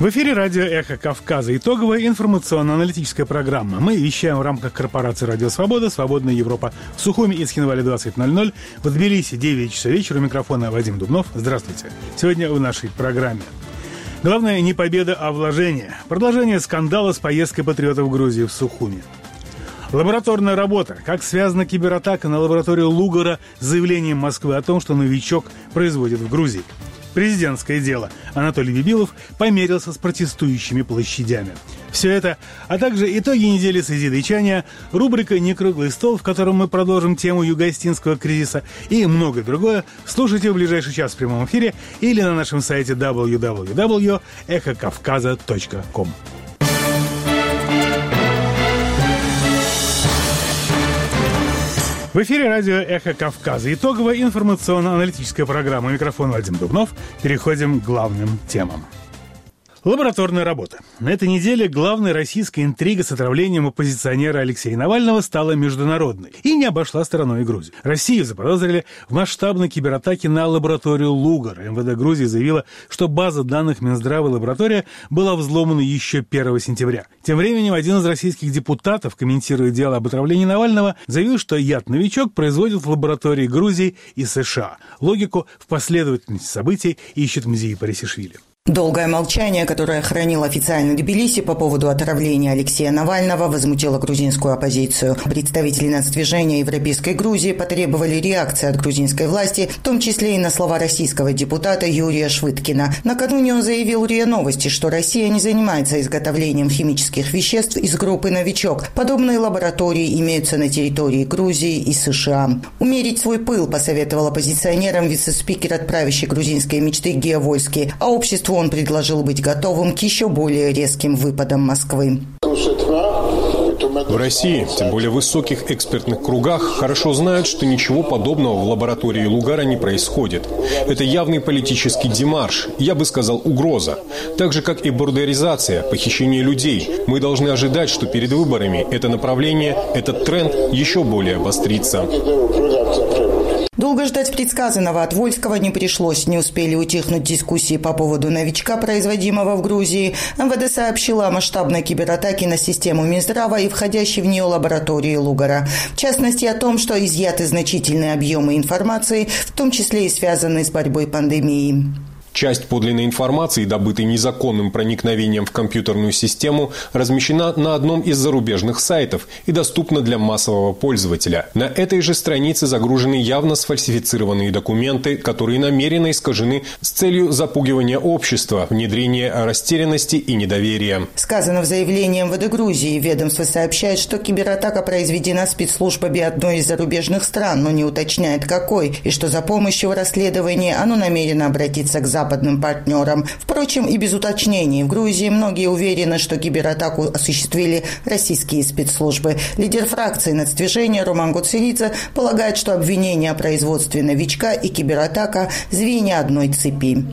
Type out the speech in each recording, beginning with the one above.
В эфире радио «Эхо Кавказа». Итоговая информационно-аналитическая программа. Мы вещаем в рамках корпорации «Радио Свобода», «Свободная Европа». В Сухуми и Цхинвале 20:00. В Тбилиси 9 часов вечера. У микрофона Вадим Дубнов. Здравствуйте. Сегодня в нашей программе. Главное не победа, а вложение. Продолжение скандала с поездкой патриотов в Грузию в Сухуми. Лабораторная работа. Как связана кибератака на лабораторию Лугара с заявлением Москвы о том, что новичок производит в Грузии. Президентское дело. Анатолий Бибилов померился с протестующими площадями. Все это, а также итоги недели созидайчания, рубрика «Не круглый стол», в котором мы продолжим тему юго-остинского кризиса и многое другое, слушайте в ближайший час в прямом эфире или на нашем сайте www.эхокавказа.ком. В эфире радио «Эхо Кавказа». Итоговая информационно-аналитическая программа. Микрофон Вадим Дубнов. Переходим к главным темам. Лабораторная работа. На этой неделе главной российской интригой с отравлением оппозиционера Алексея Навального стала международной и не обошла стороной и Грузию. Россию заподозрили в масштабной кибератаке на лабораторию Лугар. МВД Грузии заявила, что база данных Минздрава и лаборатория была взломана еще 1 сентября. Тем временем один из российских депутатов, комментируя дело об отравлении Навального, заявил, что яд-новичок производят в лаборатории Грузии и США. Логику в последовательности событий ищет музей Парисишвили. Долгое молчание, которое хранил официальный Тбилиси по поводу отравления Алексея Навального, возмутило грузинскую оппозицию. Представители нацдвижения Европейской Грузии потребовали реакции от грузинской власти, в том числе и на слова российского депутата Юрия Швыдкина. Накануне он заявил РИА Новости, что Россия не занимается изготовлением химических веществ из группы «Новичок». Подобные лаборатории имеются на территории Грузии и США. Умерить свой пыл посоветовал оппозиционерам вице-спикер от правящей грузинской мечты Гео Вольский, а обществу он предложил быть готовым к еще более резким выпадам Москвы. В России, тем более в высоких экспертных кругах, хорошо знают, что ничего подобного в лаборатории Лугара не происходит. Это явный политический демарш, я бы сказал, угроза. Так же, как и бордеризация, похищение людей. Мы должны ожидать, что перед выборами это направление, этот тренд еще более обострится. Долго ждать предсказанного от Вольского не пришлось. Не успели утихнуть дискуссии по поводу новичка, производимого в Грузии. МВД сообщила о масштабной кибератаке на систему Минздрава и входящей в нее лаборатории Лугара. В частности, о том, что изъяты значительные объемы информации, в том числе и связанные с борьбой пандемией. Часть подлинной информации, добытой незаконным проникновением в компьютерную систему, размещена на одном из зарубежных сайтов и доступна для массового пользователя. На этой же странице загружены явно сфальсифицированные документы, которые намеренно искажены с целью запугивания общества, внедрения растерянности и недоверия. Сказано в заявлении МВД Грузии. Ведомство сообщает, что кибератака произведена спецслужбами одной из зарубежных стран, но не уточняет какой, и что за помощью в расследовании оно намерено обратиться к западным партнерам. Впрочем, и без уточнений. В Грузии многие уверены, что кибератаку осуществили российские спецслужбы. Лидер фракции нацдвижения Роман Гоцеридзе полагает, что обвинения о производстве новичка и кибератака – звенья одной цепи.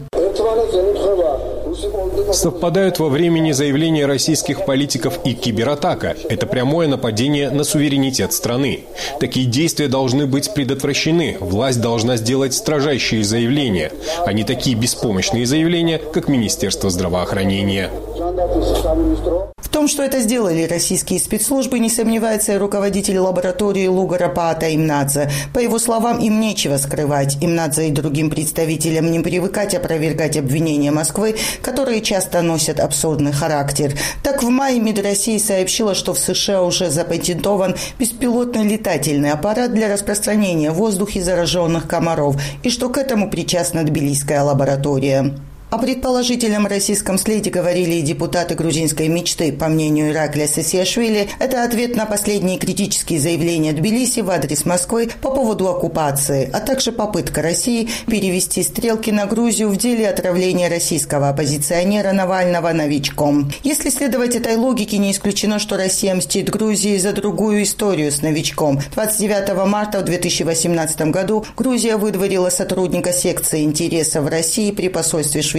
Совпадают во времени заявления российских политиков и кибератака. Это прямое нападение на суверенитет страны. Такие действия должны быть предотвращены. Власть должна сделать строжайшие заявления, а не такие беспомощные заявления, как Министерство здравоохранения. В том, что это сделали российские спецслужбы, не сомневается и руководитель лаборатории Лугара Паата Имнадзе. По его словам, им нечего скрывать. Имнадзе и другим представителям не привыкать опровергать обвинения Москвы, которые часто носят абсурдный характер. Так, в мае МИД России сообщила, что в США уже запатентован беспилотный летательный аппарат для распространения в воздухе зараженных комаров, и что к этому причастна тбилисская лаборатория. О предположительном российском следе говорили и депутаты грузинской мечты. По мнению Ираклия Сасиашвили, это ответ на последние критические заявления Тбилиси в адрес Москвы по поводу оккупации, а также попытка России перевести стрелки на Грузию в деле отравления российского оппозиционера Навального новичком. Если следовать этой логике, не исключено, что Россия мстит Грузии за другую историю с новичком. 29 марта в 2018 году Грузия выдворила сотрудника секции интересов России при посольстве Швейцарии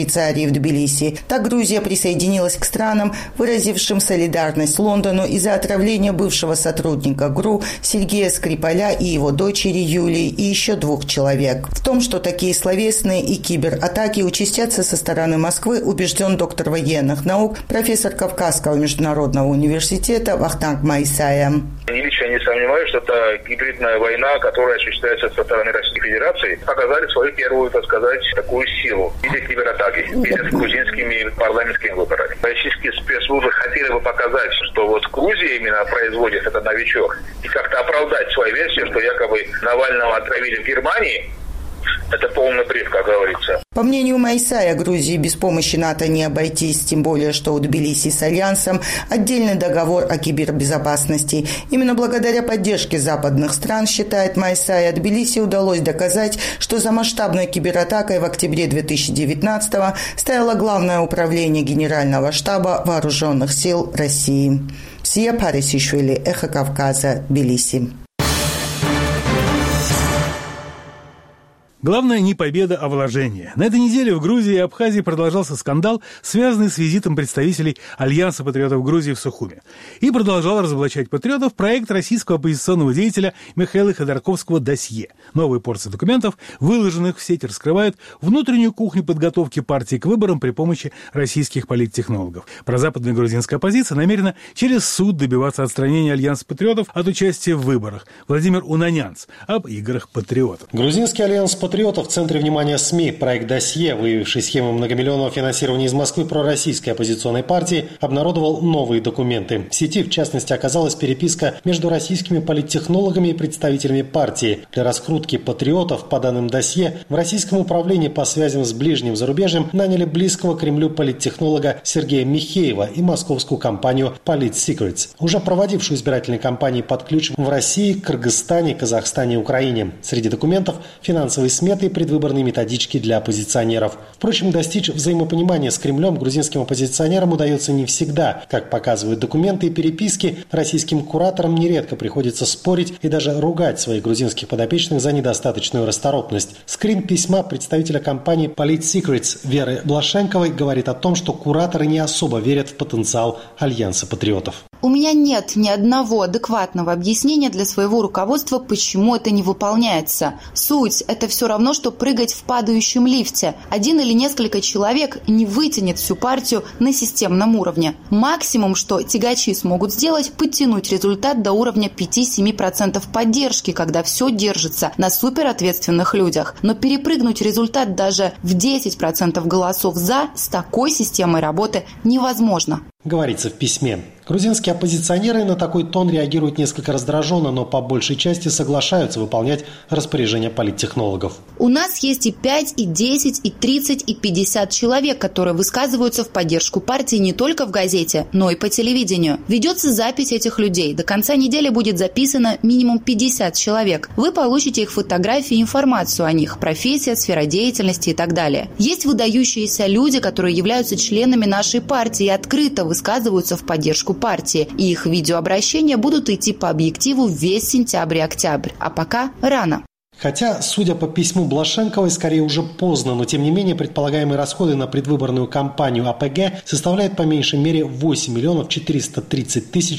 Швейцарии в Тбилиси. Так Грузия присоединилась к странам, выразившим солидарность Лондону из-за отравления бывшего сотрудника ГРУ Сергея Скрипаля и его дочери Юлии и еще 2 человек. В том, что такие словесные и кибератаки участятся со стороны Москвы, убежден доктор военных наук, профессор Кавказского международного университета Вахтанг Майсая. Лично не сомневаюсь, что это гибридная война, которая осуществляется со стороны Российской Федерации, показали свою первую, так сказать, такую силу в виде кибератаки, перед грузинскими парламентскими выборами. Российские спецслужбы хотели бы показать, что вот Грузия именно производит этот новичок, и как-то оправдать свою версию, что якобы Навального отравили в Германии. Это полный бред, как говорится. По мнению Майсая, Грузии без помощи НАТО не обойтись, тем более, что у Тбилиси с Альянсом отдельный договор о кибербезопасности. Именно благодаря поддержке западных стран, считает Майсая, Тбилиси удалось доказать, что за масштабной кибератакой в октябре 2019-го стояло Главное управление Генерального штаба Вооруженных сил России. Сия Парисишвили, Эхо Кавказа, Тбилиси. Главное не победа, а вложение. На этой неделе в Грузии и Абхазии продолжался скандал, связанный с визитом представителей Альянса патриотов Грузии в Сухуми. И продолжал разоблачать патриотов проект российского оппозиционного деятеля Михаила Ходорковского «Досье». Новые порции документов, выложенных в сеть, раскрывают внутреннюю кухню подготовки партии к выборам при помощи российских политтехнологов. Прозападная грузинская оппозиция намерена через суд добиваться отстранения Альянса патриотов от участия в выборах. Владимир Унанянц об играх патриотов. Грузинский альянс патриотов в центре внимания СМИ. Проект «Досье», выявивший схему многомиллионного финансирования из Москвы пророссийской оппозиционной партии, обнародовал новые документы. В сети, в частности, оказалась переписка между российскими политтехнологами и представителями партии. Для раскрутки патриотов, по данным «Досье», в российском управлении по связям с ближним зарубежьем наняли близкого Кремлю политтехнолога Сергея Михеева и московскую компанию «Политсекретс», уже проводившую избирательные кампании под ключ в России, Кыргызстане, Казахстане и Украине. Среди документов – финансовые сметы и предвыборные методички для оппозиционеров. Впрочем, достичь взаимопонимания с Кремлем грузинским оппозиционерам удается не всегда. Как показывают документы и переписки, российским кураторам нередко приходится спорить и даже ругать своих грузинских подопечных за недостаточную расторопность. Скрин письма представителя компании «Политсекретс» Веры Блашенковой говорит о том, что кураторы не особо верят в потенциал Альянса патриотов. У меня нет ни одного адекватного объяснения для своего руководства, почему это не выполняется. Суть – это все равно, что прыгать в падающем лифте. Один или несколько человек не вытянет всю партию на системном уровне. Максимум, что тягачи смогут сделать – подтянуть результат до уровня 5-7% поддержки, когда все держится на суперответственных людях. Но перепрыгнуть результат даже в 10% голосов «за» с такой системой работы невозможно. Говорится в письме. Грузинские оппозиционеры на такой тон реагируют несколько раздраженно, но по большей части соглашаются выполнять распоряжения политтехнологов. У нас есть и 5, и 10, и 30, и 50 человек, которые высказываются в поддержку партии не только в газете, но и по телевидению. Ведется запись этих людей. До конца недели будет записано минимум 50 человек. Вы получите их фотографии и информацию о них, профессия, сфера деятельности и так далее. Есть выдающиеся люди, которые являются членами нашей партии и открыто высказываются в поддержку партии, и их видеообращения будут идти по объективу весь сентябрь и октябрь. А пока рано. Хотя, судя по письму Блашенковой, скорее уже поздно, но тем не менее предполагаемые расходы на предвыборную кампанию АПГ составляют по меньшей мере 8 миллионов 430 тысяч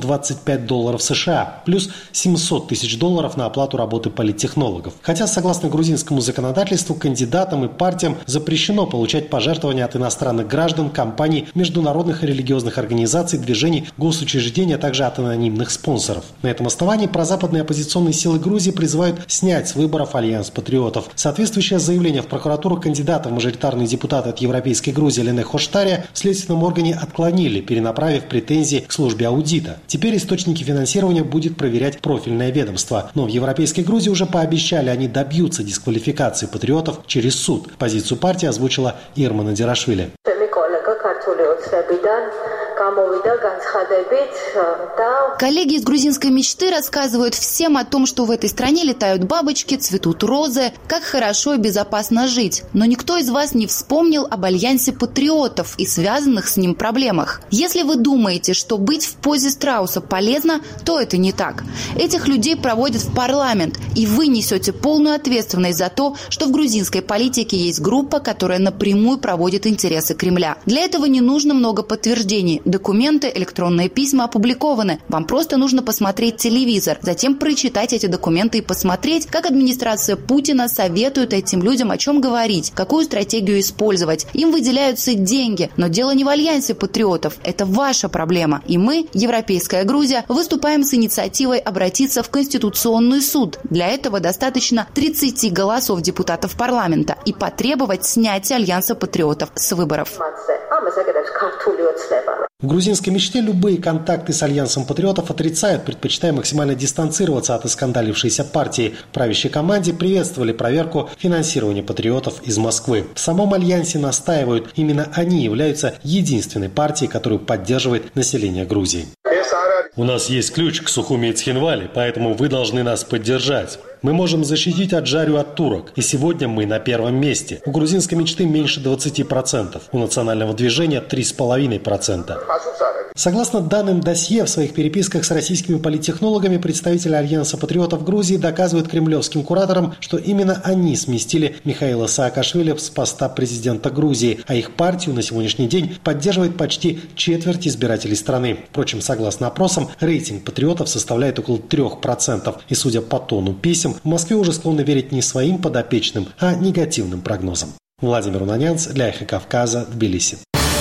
625 долларов США, плюс 700 тысяч долларов на оплату работы политтехнологов. Хотя, согласно грузинскому законодательству, кандидатам и партиям запрещено получать пожертвования от иностранных граждан, компаний, международных и религиозных организаций, движений, госучреждений, а также от анонимных спонсоров. На этом основании прозападные оппозиционные силы Грузии призывают снять с выборов Альянс патриотов. Соответствующее заявление в прокуратуру кандидата в мажоритарные депутаты от Европейской Грузии Лене Хоштария в следственном органе отклонили, перенаправив претензии к службе аудита. Теперь источники финансирования будет проверять профильное ведомство. Но в Европейской Грузии уже пообещали, они добьются дисквалификации патриотов через суд. Позицию партии озвучила Ирма Надирашвили. Коллеги из «Грузинской мечты» рассказывают всем о том, что в этой стране летают бабочки, цветут розы, как хорошо и безопасно жить. Но никто из вас не вспомнил об альянсе патриотов и связанных с ним проблемах. Если вы думаете, что быть в позе страуса полезно, то это не так. Этих людей проводят в парламент, и вы несете полную ответственность за то, что в грузинской политике есть группа, которая напрямую проводит интересы Кремля. Для этого не нужно много подтверждений. Документы, электронные письма опубликованы. Вам просто нужно посмотреть телевизор, затем прочитать эти документы и посмотреть, как администрация Путина советует этим людям о чем говорить, какую стратегию использовать. Им выделяются деньги, но дело не в альянсе патриотов. Это ваша проблема. И мы, Европейская Грузия, выступаем с инициативой обратиться в Конституционный суд. Для этого достаточно 30 голосов депутатов парламента и потребовать снятия альянса патриотов с выборов. В грузинской мечте любые контакты с альянсом патриотов отрицают, предпочитая максимально дистанцироваться от оскандалившейся партии. В правящей команде приветствовали проверку финансирования патриотов из Москвы. В самом альянсе настаивают, именно они являются единственной партией, которую поддерживает население Грузии. У нас есть ключ к Сухуми и Цхинвали, поэтому вы должны нас поддержать. Мы можем защитить Аджарию от турок, и сегодня мы на первом месте. У грузинской мечты меньше 20%, у национального движения 3,5%. Согласно данным досье, в своих переписках с российскими политтехнологами представители Альянса патриотов Грузии доказывают кремлевским кураторам, что именно они сместили Михаила Саакашвили с поста президента Грузии, а их партию на сегодняшний день поддерживает почти четверть избирателей страны. Впрочем, согласно опросам, рейтинг патриотов составляет около 3%, и судя по тону писем, в Москве уже склонны верить не своим подопечным, а негативным прогнозам. Владимир Унанянц для «Эхо Кавказа», Тбилиси.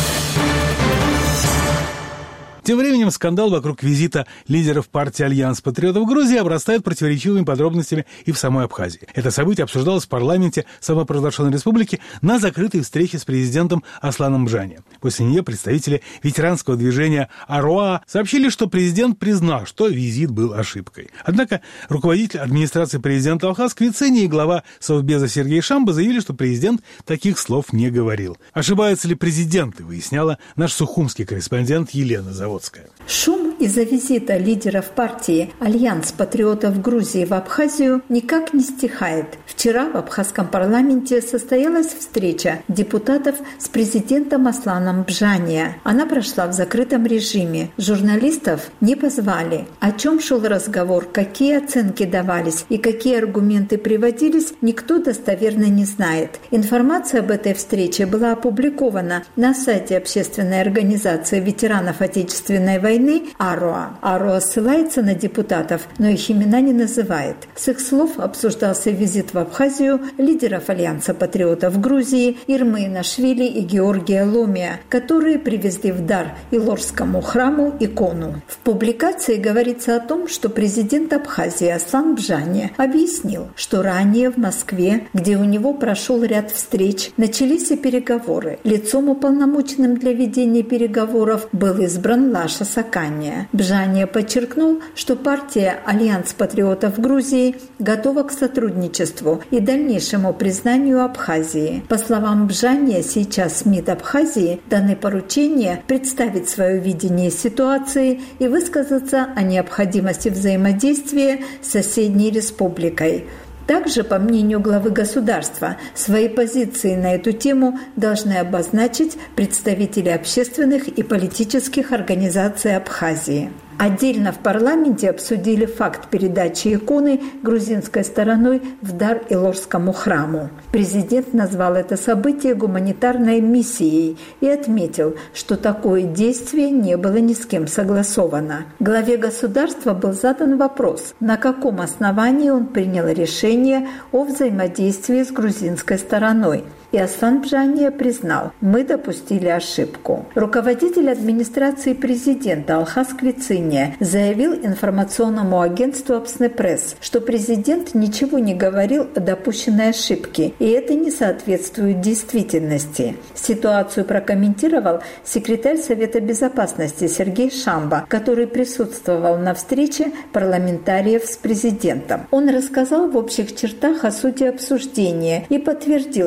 Тем временем скандал вокруг визита лидеров партии «Альянс патриотов Грузии» обрастает противоречивыми подробностями и в самой Абхазии. Это событие обсуждалось в парламенте самопровозглашенной республики на закрытой встрече с президентом Асланом Бжани. После нее представители ветеранского движения «Аруа» сообщили, что президент признал, что визит был ошибкой. Однако руководитель администрации президента Алхаз Квицини и глава Совбеза Сергей Шамба заявили, что президент таких слов не говорил. Ошибаются ли президенты, выясняла наш сухумский корреспондент Елена Заводская. Шум из-за визита лидеров партии «Альянс патриотов Грузии» в Абхазию никак не стихает. Вчера в абхазском парламенте состоялась встреча депутатов с президентом Асланом Бжани. Она прошла в закрытом режиме. Журналистов не позвали. О чем шел разговор, какие оценки давались и какие аргументы приводились, никто достоверно не знает. Информация об этой встрече была опубликована на сайте общественной организации ветеранов Отечественной войны «Аруа». «Аруа» ссылается на депутатов, но их имена не называет. С их слов обсуждался визит в Абхазию лидеров Альянса патриотов Грузии Ирмы Инашвили и Георгия Ломия, которые привезли в дар Илорскому храму икону. В публикации говорится о том, что президент Абхазии Аслан Бжани объяснил, что ранее в Москве, где у него прошел ряд встреч, начались и переговоры. Лицом, уполномоченным для ведения переговоров, был избран Лаша Сакания. Бжани подчеркнул, что партия «Альянс патриотов Грузии» готова к сотрудничеству и дальнейшему признанию Абхазии. По словам Бжани, сейчас МИД Абхазии даны поручения представить свое видение ситуации и высказаться о необходимости взаимодействия с соседней республикой. Также, по мнению главы государства, свои позиции на эту тему должны обозначить представители общественных и политических организаций Абхазии. Отдельно в парламенте обсудили факт передачи иконы грузинской стороной в дар Илорскому храму. Президент назвал это событие гуманитарной миссией и отметил, что такое действие не было ни с кем согласовано. Главе государства был задан вопрос, на каком основании он принял решение о взаимодействии с грузинской стороной. И Аслан Бжани признал, мы допустили ошибку. Руководитель администрации президента Алхаз Квицини заявил информационному агентству Апснепресс, что президент ничего не говорил о допущенной ошибке, и это не соответствует действительности. Ситуацию прокомментировал секретарь Совета безопасности Сергей Шамба, который присутствовал на встрече парламентариев с президентом. Он рассказал в общих чертах о сути обсуждения и подтвердил, что Аслан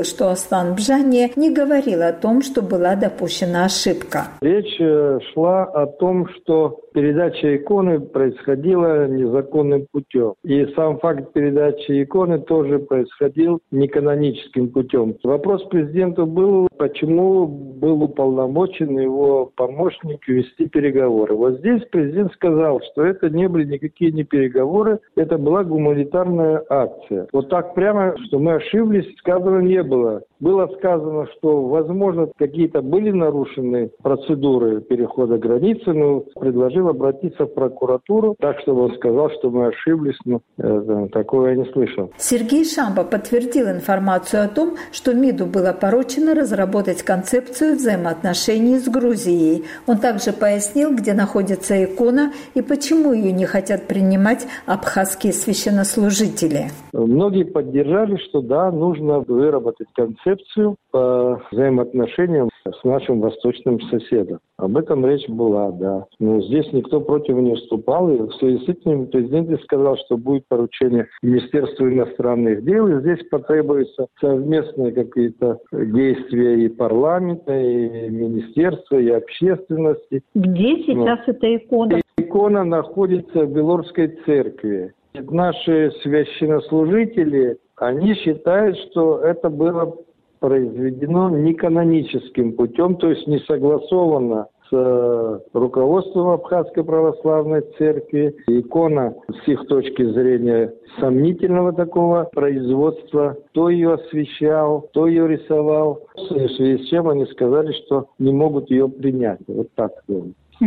Сван Бжане не говорил о том, что была допущена ошибка. Речь шла о том, что передача иконы происходила незаконным путем. И сам факт передачи иконы тоже происходил неканоническим путем. Вопрос президенту был, почему был уполномочен его помощник вести переговоры. Вот здесь президент сказал, что это не были никакие не переговоры, это была гуманитарная акция. Вот так прямо, что мы ошиблись, сказано не было. Было сказано, что, возможно, какие-то были нарушены процедуры перехода границы, но предложил обратиться в прокуратуру, так, чтобы он сказал, что мы ошиблись, но такого я не слышал. Сергей Шамба подтвердил информацию о том, что МИДу было поручено разработать концепцию взаимоотношений с Грузией. Он также пояснил, где находится икона и почему ее не хотят принимать абхазские священнослужители. Многие поддержали, что да, нужно выработать концепцию по взаимоотношениям с нашим восточным соседом. Об этом речь была, да. Но здесь никто против не вступал. И в связи с этим президент сказал, что будет поручение Министерству иностранных дел. И здесь потребуются совместные какие-то действия и парламента, и министерства, и общественности. Где сейчас эта икона? Икона находится в Белорусской церкви. Наши священнослужители, они считают, что это было произведено неканоническим путем, то есть не согласовано с руководством Абхазской православной церкви. Икона с их точки зрения сомнительного такого производства. Кто ее освещал, кто ее рисовал. В связи с чем они сказали, что не могут ее принять. Вот так было.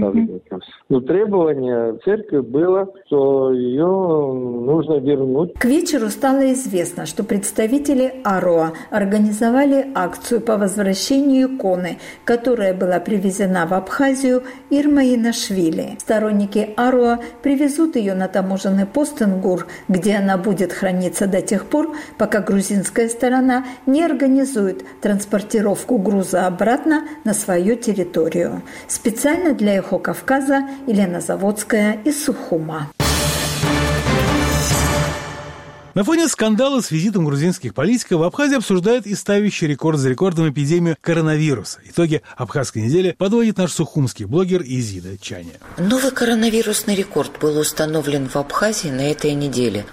Но требование церкви было, что ее нужно вернуть. К вечеру стало известно, что представители АРОА организовали акцию по возвращению иконы, которая была привезена в Абхазию Ирмой Инашвили. Сторонники АРОА привезут ее на таможенный пост Ингур, где она будет храниться до тех пор, пока грузинская сторона не организует транспортировку груза обратно на свою территорию. Специально для Кавказа, Елена Заводская из Сухума. На фоне скандала с визитом грузинских политиков в Абхазии обсуждают и ставящий рекорд за рекордом эпидемию коронавируса. Итоги Абхазской недели подводит наш сухумский блогер Изида Чаня. Новый коронавирусный рекорд был установлен в Абхазии на этой неделе.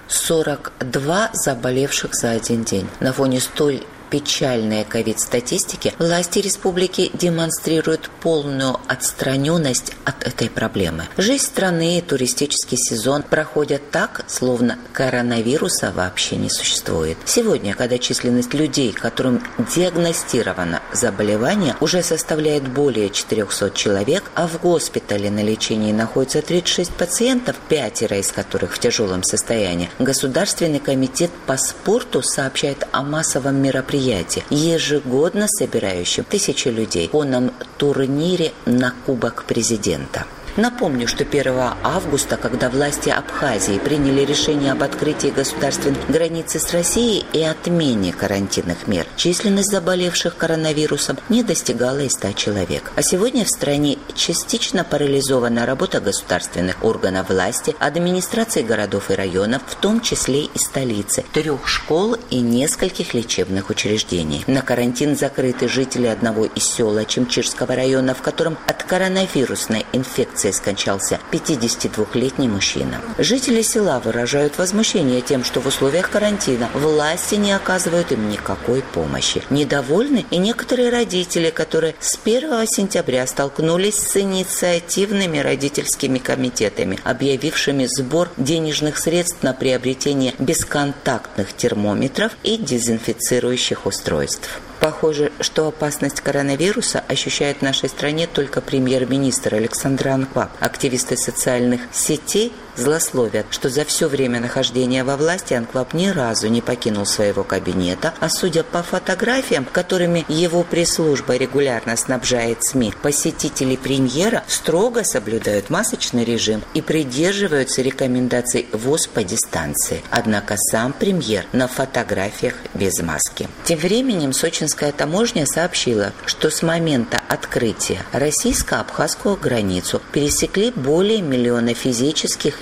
42 заболевших за один день. На фоне столь печальной ковид-статистики власти республики демонстрируют полную отстраненность от этой проблемы. Жизнь страны и туристический сезон проходят так, словно коронавируса вообще не существует. Сегодня, когда численность людей, которым диагностировано заболевание, уже составляет более 400 человек, а в госпитале на лечении находится 36 пациентов, 5 из которых в тяжелом состоянии, Государственный комитет по спорту сообщает о массовом мероприятии, ежегодно собирающем тысячи людей в конном турнире на Кубок президента. Напомню, что 1 августа, когда власти Абхазии приняли решение об открытии государственной границы с Россией и отмене карантинных мер, численность заболевших коронавирусом не достигала и 100 человек. А сегодня в стране частично парализована работа государственных органов власти, администрации городов и районов, в том числе и столицы, 3 школ и нескольких лечебных учреждений. На карантин закрыты жители одного из сел Чимчирского района, в котором от коронавирусной инфекции скончался 52-летний мужчина. Жители села выражают возмущение тем, что в условиях карантина власти не оказывают им никакой помощи. Недовольны и некоторые родители, которые с 1 сентября столкнулись с инициативными родительскими комитетами, объявившими сбор денежных средств на приобретение бесконтактных термометров и дезинфицирующих устройств. Похоже, что опасность коронавируса ощущает в нашей стране только премьер-министр Александр Анкваб. Активисты социальных сетей злословят, что за все время нахождения во власти Анкваб ни разу не покинул своего кабинета, а судя по фотографиям, которыми его пресс-служба регулярно снабжает СМИ, посетители премьера строго соблюдают масочный режим и придерживаются рекомендаций ВОЗ по дистанции. Однако сам премьер на фотографиях без маски. Тем временем сочинская таможня сообщила, что с момента открытия российско-абхазскую границу пересекли более 1 миллиона физических лиц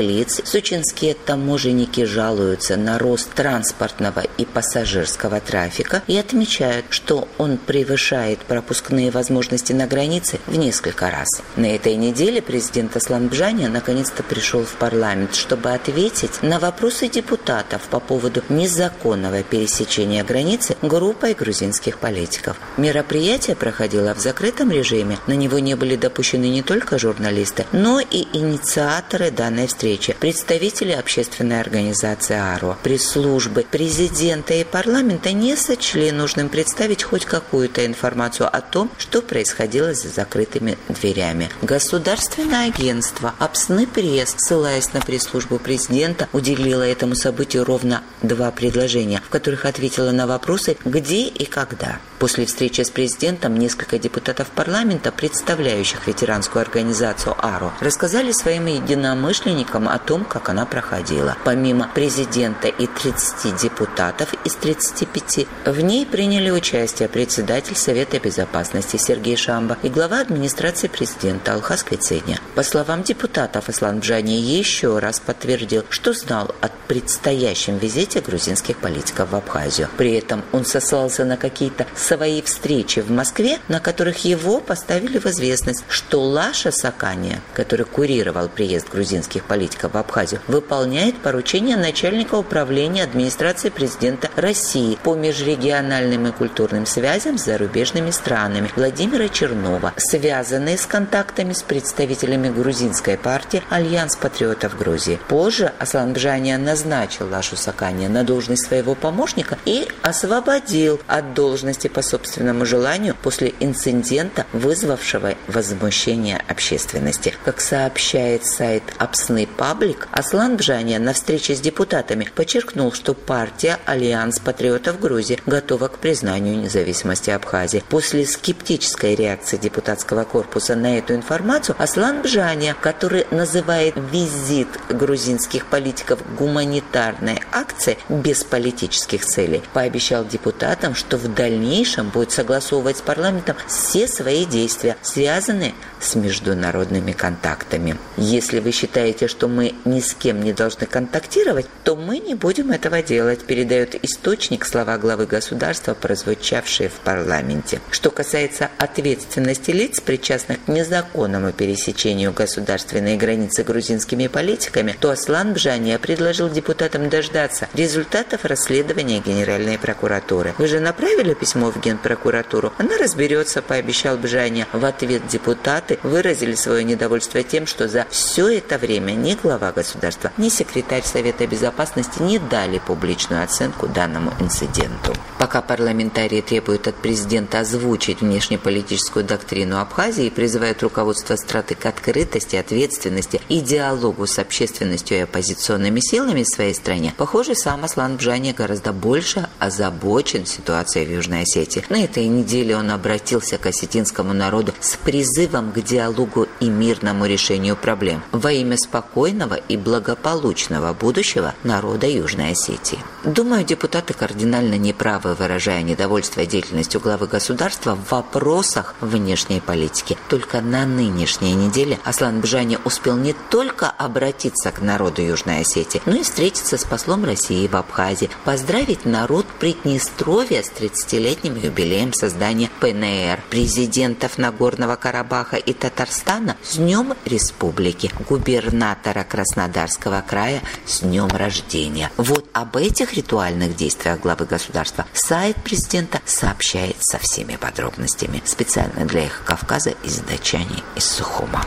лиц. Сочинские таможенники жалуются на рост транспортного и пассажирского трафика и отмечают, что он превышает пропускные возможности на границе в несколько раз. На этой неделе президент Аслан Бжания наконец-то пришел в парламент, чтобы ответить на вопросы депутатов по поводу незаконного пересечения границы группой грузинских политиков. Мероприятие проходило в закрытом режиме. На него не были допущены не только журналисты, но и инициаторы данной встречи, представители общественной организации АРО. Пресс-службы президента и парламента не сочли нужным представить хоть какую-то информацию о том, что происходило за закрытыми дверями. Государственное агентство «Апсны Пресс», ссылаясь на пресс-службу президента, уделило этому событию ровно 2 предложения, в которых ответило на вопросы «где» и «когда». После встречи с президентом несколько депутатов парламента, представляющих ветеранскую организацию АРО, рассказали своим единомышленникам о том, как она проходила. Помимо президента и 30 депутатов из 35, в ней приняли участие председатель Совета безопасности Сергей Шамба и глава администрации президента Алхаз Квиценя. По словам депутатов, Аслан Бжания еще раз подтвердил, что знал о предстоящем визите грузинских политиков в Абхазию. При этом он сослался на какие-то свои встречи в Москве, на которых его поставили в известность, что Лаша Сакания, который курировал приезд грузинских политиков в Абхазию, выполняет поручения начальника управления администрации президента России по межрегиональным и культурным связям с зарубежными странами Владимира Чернова, связанные с контактами с представителями грузинской партии «Альянс патриотов Грузии». Позже Аслан Бжания назначил Лашу Сакания на должность своего помощника и освободил от должности по собственному желанию после инцидента, вызвавшего возмущение общественности. Как сообщает сайт Апсны Паблик, Аслан Бжания на встрече с депутатами подчеркнул, что партия «Альянс патриотов Грузии» готова к признанию независимости Абхазии. После скептической реакции депутатского корпуса на эту информацию, Аслан Бжания, который называет визит грузинских политиков гуманитарной акцией без политических целей, пообещал депутатам, что в дальнейшем будет согласовывать с парламентом все свои действия, связанные с международными контактами. Если вы считаете, что мы ни с кем не должны контактировать, то мы не будем этого делать, передает источник слова главы государства, прозвучавшие в парламенте. Что касается ответственности лиц, причастных к незаконному пересечению государственной границы грузинскими политиками, то Аслан Бжания предложил депутатам дождаться результатов расследования Генеральной прокуратуры. Вы же направили письмо в Генпрокуратуру? Она разберется, пообещал Бжания. В ответ депутаты выразили свое недовольство тем, что за все это время ни глава государства, ни секретарь Совета безопасности не дали публичную оценку данному инциденту. Пока парламентарии требуют от президента озвучить внешнеполитическую доктрину Абхазии и призывают руководство страны к открытости, ответственности и диалогу с общественностью и оппозиционными силами в своей стране, похоже, сам Аслан Бжания гораздо больше озабочен ситуацией в Южной Осетии. На этой неделе он обратился к осетинскому народу с призывом к диалогу и мирному решению проблем во имя спокойного и благополучного будущего народа Южной Осетии. Думаю, депутаты кардинально неправы, выражая недовольство деятельностью главы государства в вопросах внешней политики. Только на нынешней неделе Аслан Бжания успел не только обратиться к народу Южной Осетии, но и встретиться с послом России в Абхазии, поздравить народ Приднестровья с 30-летним юбилеем создания ПНР, президентов Нагорного Карабаха и Татарстана с Днем Республики, губернатора Краснодарского края с Днем рождения. Вот об этих ритуальных действиях главы государства сайт президента сообщает со всеми подробностями. Специально для «Эхо Кавказа» из Дачани, из Сухума.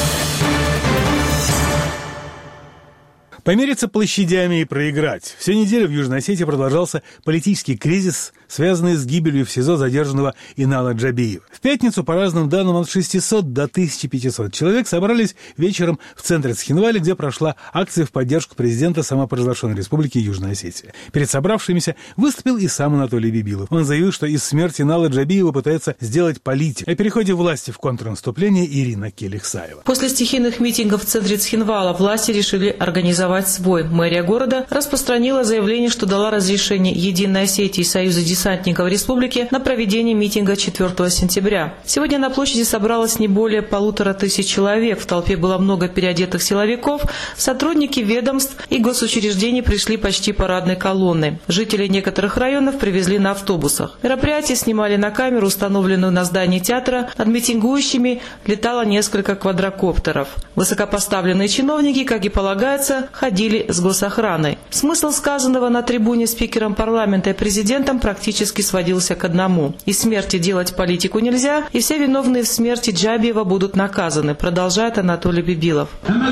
Помериться площадями и проиграть. Всю неделю в Южной Осетии продолжался политический кризис, связанный с гибелью в СИЗО задержанного Инала Джабиева. В пятницу, по разным данным, от 600 до 1500 человек собрались вечером в центре Цхинвали, где прошла акция в поддержку президента самопровозглашенной республики Южная Осетия. Перед собравшимися выступил и сам Анатолий Бибилов. Он заявил, что из смерти Инала Джабиева пытается сделать политик. О переходе власти в контрнаступление Ирина Келихсаева. После стихийных митингов в центре Цхинвала власти решили организовать организовать свой. Мэрия города распространила заявление, что дала разрешение Единой Осетии и Союзу десантников республики на проведение митинга 4 сентября. Сегодня на площади собралось не более 1500 человек. В толпе было много переодетых силовиков. Сотрудники ведомств и госучреждений пришли почти парадной колонной. Жители некоторых районов привезли на автобусах. Мероприятие снимали на камеру, установленную на здании театра. Над митингующими летало несколько квадрокоптеров. Высокопоставленные чиновники, как и полагается, ходили с госохраной. Смысл сказанного на трибуне спикером парламента и президентом практически сводился к одному. Из смерти делать политику нельзя, и все виновные в смерти Джабиева будут наказаны, продолжает Анатолий Бибилов.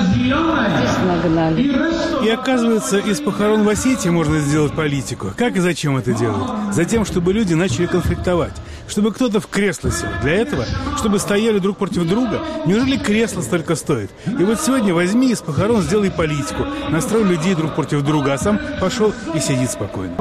И оказывается, из похорон в Осетии можно сделать политику. Как и зачем это делают? Затем, чтобы люди начали конфликтовать. Чтобы кто-то в кресло сел. Для этого, чтобы стояли друг против друга. Неужели кресло столько стоит? И вот сегодня возьми из похорон, сделай политику. Настрой людей друг против друга, а сам пошел и сидит спокойно.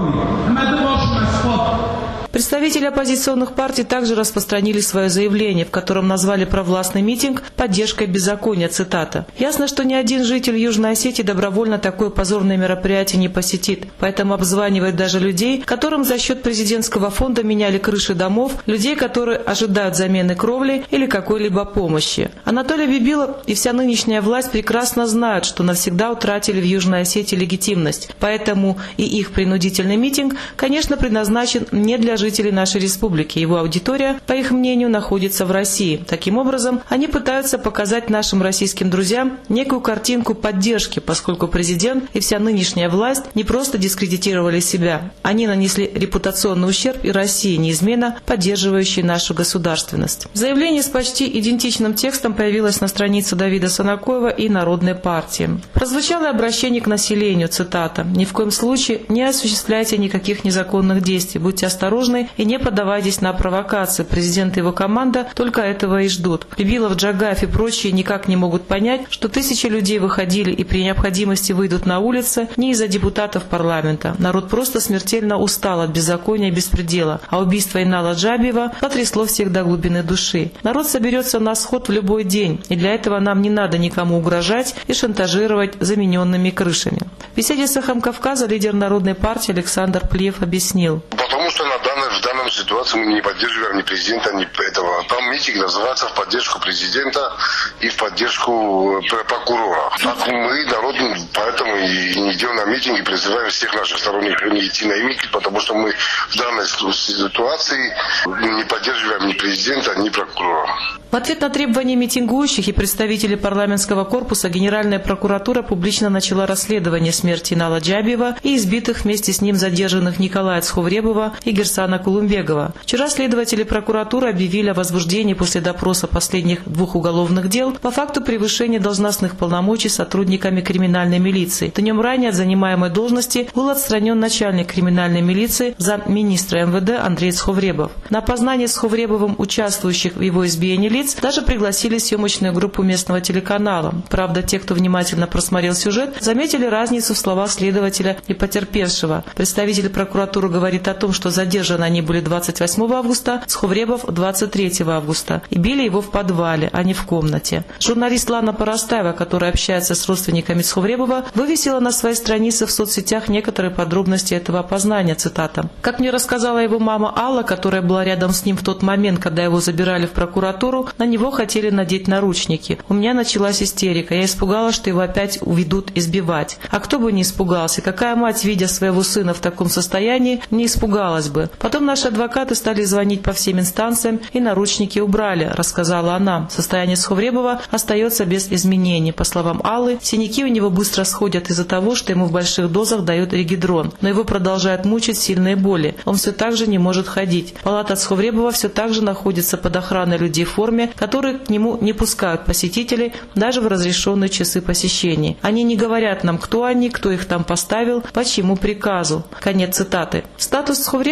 Представители оппозиционных партий также распространили свое заявление, в котором назвали провластный митинг поддержкой беззакония, цитата. «Ясно, что ни один житель Южной Осетии добровольно такое позорное мероприятие не посетит, поэтому обзванивает даже людей, которым за счет президентского фонда меняли крыши домов, людей, которые ожидают замены кровли или какой-либо помощи». Анатолий Бибилов и вся нынешняя власть прекрасно знают, что навсегда утратили в Южной Осетии легитимность, поэтому и их принудительный митинг, конечно, предназначен не для жителей нашей республики. Его аудитория, по их мнению, находится в России. Таким образом, они пытаются показать нашим российским друзьям некую картинку поддержки, поскольку президент и вся нынешняя власть не просто дискредитировали себя. Они нанесли репутационный ущерб и России, неизменно поддерживающей нашу государственность. Заявление с почти идентичным текстом появилось на странице Давида Санакоева и Народной партии. Прозвучало обращение к населению, цитата: «Ни в коем случае не осуществляйте никаких незаконных действий, будьте осторожны и не поддавайтесь на провокации. Президент и его команда только этого и ждут». Бибилов, Джагаев и прочие никак не могут понять, что тысячи людей выходили и при необходимости выйдут на улицы не из-за депутатов парламента. Народ просто смертельно устал от беззакония и беспредела, а убийство Инала Джабиева потрясло всех до глубины души. Народ соберется на сход в любой день, и для этого нам не надо никому угрожать и шантажировать замененными крышами. В беседе с «Эхом Кавказа» лидер Народной партии Александр Плиев объяснил. Потому что в данной ситуации мы не поддерживаем ни президента, ни этого. Там митинг называется в поддержку президента и в поддержку прокурора. Так мы, народ, поэтому и не идем на митинг и призываем всех наших сторонников не идти на митинг, потому что мы в данной ситуации не поддерживаем ни президента, ни прокурора. В ответ на требования митингующих и представителей парламентского корпуса Генеральная прокуратура публично начала расследование смерти Инала Джабиева и избитых вместе с ним задержанных Николая Цховребова и Герсана Кулумбегова. Вчера следователи прокуратуры объявили о возбуждении после допроса последних 2 уголовных дел по факту превышения должностных полномочий сотрудниками криминальной милиции. Днем ранее от занимаемой должности был отстранен начальник криминальной милиции, замминистра МВД Андрей Цховребов. На опознание Цховребовым участвующих в его избиении лиц даже пригласили съемочную группу местного телеканала. Правда, те, кто внимательно просмотрел сюжет, заметили разницу в словах следователя и потерпевшего. Представитель прокуратуры говорит о том, что задержаны они были 28 августа, Цховребов 23 августа. И били его в подвале, а не в комнате. Журналист Лана Поростаева, которая общается с родственниками Цховребова, вывесила на своей странице в соцсетях некоторые подробности этого опознания, цитата. «Как мне рассказала его мама Алла, которая была рядом с ним в тот момент, когда его забирали в прокуратуру, на него хотели надеть наручники. У меня началась истерика. Я испугалась, что его опять уведут избивать. А кто бы не испугался? Какая мать, видя своего сына в таком состоянии, не испугалась бы? Потом наши адвокаты стали звонить по всем инстанциям и наручники убрали», рассказала она. Состояние Цховребова остается без изменений. По словам Аллы, синяки у него быстро сходят из-за того, что ему в больших дозах дают регидрон. Но его продолжают мучить сильные боли. Он все так же не может ходить. Палата Цховребова все так же находится под охраной людей в форме, которые к нему не пускают посетителей даже в разрешенные часы посещений. Они не говорят нам, кто они, кто их там поставил, по чьему приказу. Конец цитаты. Статус Цховребова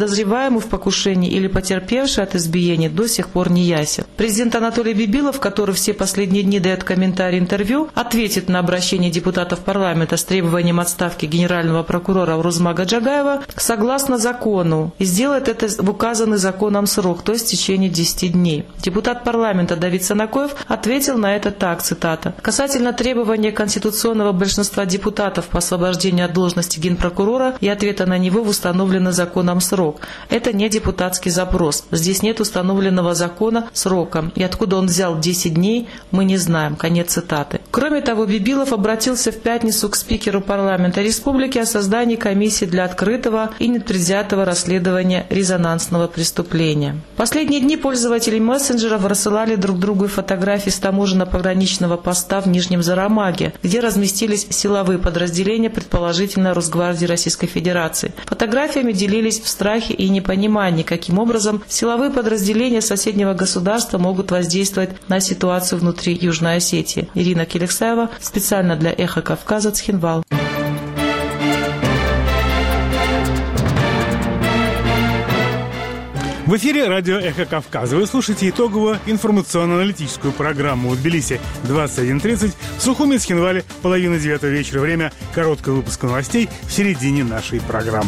подозреваемый в покушении или потерпевший от избиения до сих пор не ясен. Президент Анатолий Бибилов, который все последние дни дает комментарий интервью, ответит на обращение депутатов парламента с требованием отставки генерального прокурора Урузмага Джагаева согласно закону и сделает это в указанный законом срок, то есть в течение 10 дней. Депутат парламента Давид Санакоев ответил на это так, цитата: «Касательно требования конституционного большинства депутатов по освобождению от должности генпрокурора и ответа на него в установленный законом срок. Это не депутатский запрос. Здесь нет установленного закона срока. И откуда он взял 10 дней, мы не знаем». Конец цитаты. Кроме того, Бибилов обратился в пятницу к спикеру парламента республики о создании комиссии для открытого и непредвзятого расследования резонансного преступления. Последние дни пользователи мессенджеров рассылали друг другу фотографии с таможенно-пограничного поста в Нижнем Зарамаге, где разместились силовые подразделения, предположительно Росгвардии Российской Федерации. Фотографиями делились в страхе и непонимании, каким образом силовые подразделения соседнего государства могут воздействовать на ситуацию внутри Южной Осетии. Ирина Келексаева, специально для «Эхо Кавказа», Цхинвал. В эфире радио «Эхо Кавказа». Вы слушаете итоговую информационно-аналитическую программу в Тбилиси 21:30, в Сухуми, Цхинвале, 8:30 вечера. Время короткого выпуска новостей в середине нашей программы.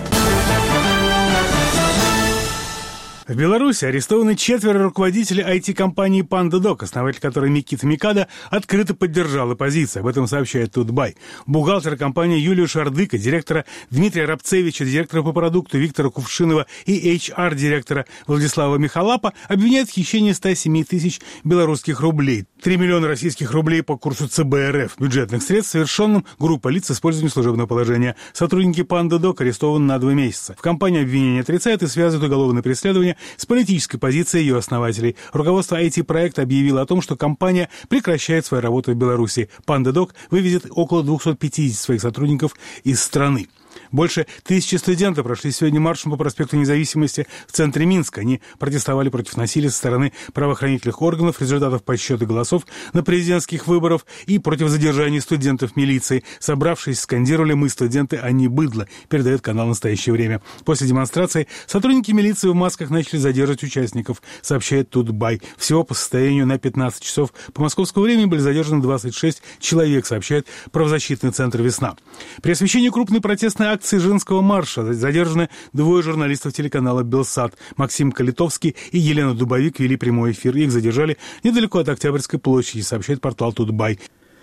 В Беларуси арестованы 4 руководителей IT-компании PandaDoc, основатель которой Микита Микада открыто поддержал оппозицию. Об этом сообщает Тутбай. Бухгалтера компании Юлию Шардыка, директора Дмитрия Рабцевича, директора по продукту Виктора Кувшинова и HR-директора Владислава Михалапа обвиняют в хищении 107 тысяч белорусских рублей. 3 миллиона российских рублей по курсу ЦБ РФ бюджетных средств, совершенным группой лиц с использованием служебного положения. Сотрудники PandaDoc арестованы на 2 месяца. В компании обвинения отрицают и связывают уголовное преследование с политической позицией ее основателей. Руководство IT-проекта объявило о том, что компания прекращает свою работу в Беларуси. PandaDoc вывезет около 250 своих сотрудников из страны. Больше 1000 студентов прошли сегодня маршем по проспекту Независимости в центре Минска. Они протестовали против насилия со стороны правоохранительных органов, результатов подсчета голосов на президентских выборах и против задержания студентов милиции. Собравшись, скандировали «Мы студенты, а не быдло», передает канал «Настоящее время». После демонстрации сотрудники милиции в масках начали задерживать участников, сообщает Тутбай. Всего по состоянию на 15 часов по московскому времени были задержаны 26 человек, сообщает правозащитный центр «Весна». При освещении крупной протестной акции женского марша задержаны 2 журналистов телеканала «Белсат». Максим Калитовский и Елена Дубовик вели прямой эфир. Их задержали недалеко от Октябрьской площади, сообщает портал Тутбай.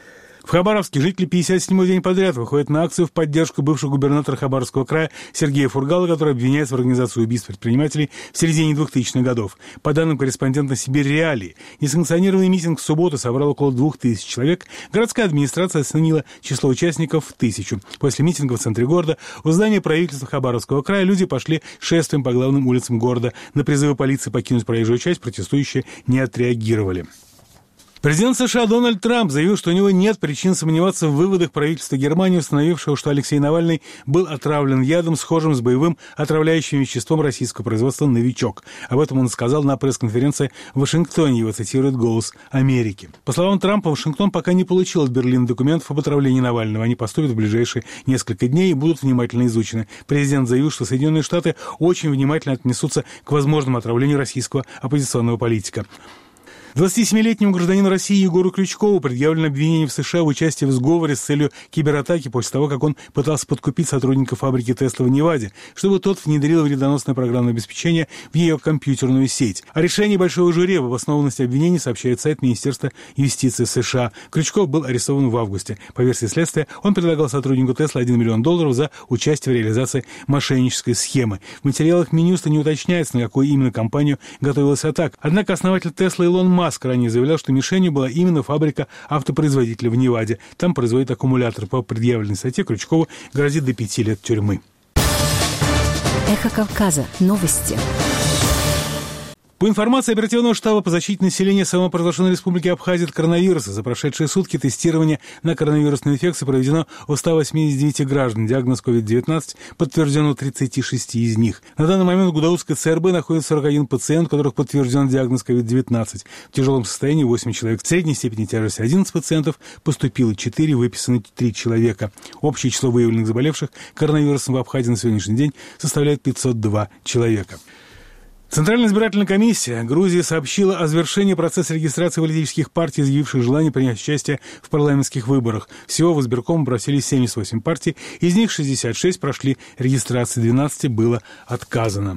В Хабаровске жители 57-й день подряд выходят на акцию в поддержку бывшего губернатора Хабаровского края Сергея Фургала, который обвиняется в организации убийств предпринимателей в середине 2000-х годов. По данным корреспондента «Сибирь Реалии», несанкционированный митинг в субботу собрал около 2000 человек. Городская администрация оценила число участников в 1000. После митинга в центре города у здания правительства Хабаровского края люди пошли шествием по главным улицам города. На призывы полиции покинуть проезжую часть протестующие не отреагировали. Президент США Дональд Трамп заявил, что у него нет причин сомневаться в выводах правительства Германии, установившего, что Алексей Навальный был отравлен ядом, схожим с боевым отравляющим веществом российского производства «Новичок». Об этом он сказал на пресс-конференции в Вашингтоне, его цитирует «Голос Америки». По словам Трампа, Вашингтон пока не получил от Берлина документов об отравлении Навального. Они поступят в ближайшие несколько дней и будут внимательно изучены. Президент заявил, что Соединенные Штаты очень внимательно отнесутся к возможному отравлению российского оппозиционного политика. 27-летнему гражданину России Егору Крючкову предъявлено обвинение в США в участии в сговоре с целью кибератаки после того, как он пытался подкупить сотрудника фабрики Тесла в Неваде, чтобы тот внедрил вредоносное программное обеспечение в ее компьютерную сеть. О решении большого жюри об обоснованности обвинений сообщает сайт Министерства юстиции США. Крючков был арестован в августе. По версии следствия, он предлагал сотруднику Тесла $1 миллион за участие в реализации мошеннической схемы. В материалах Минюста не уточняется, на какую именно компанию готовилась атака. Однако основатель Тесла Илон Маск ранее заявлял, что мишенью была именно фабрика автопроизводителя в Неваде. Там производят аккумулятор. По предъявленной статье Крючкову грозит до 5 лет тюрьмы. Эхо Кавказа. Новости. По информации оперативного штаба по защите населения самопровозглашенной республики Абхазия от коронавируса, за прошедшие сутки тестирование на коронавирусную инфекцию проведено у 189 граждан. Диагноз COVID-19 подтвержден у 36 из них. На данный момент в Гудаутской ЦРБ находится 41 пациент, у которых подтвержден диагноз COVID-19. В тяжелом состоянии 8 человек, в средней степени тяжести 11 пациентов, поступило 4, выписаны 3 человека. Общее число выявленных заболевших коронавирусом в Абхазии на сегодняшний день составляет 502 человека. Центральная избирательная комиссия Грузии сообщила о завершении процесса регистрации политических партий, изъявивших желание принять участие в парламентских выборах. Всего в избирком обратились 78 партий, из них 66 прошли регистрацию, 12 было отказано.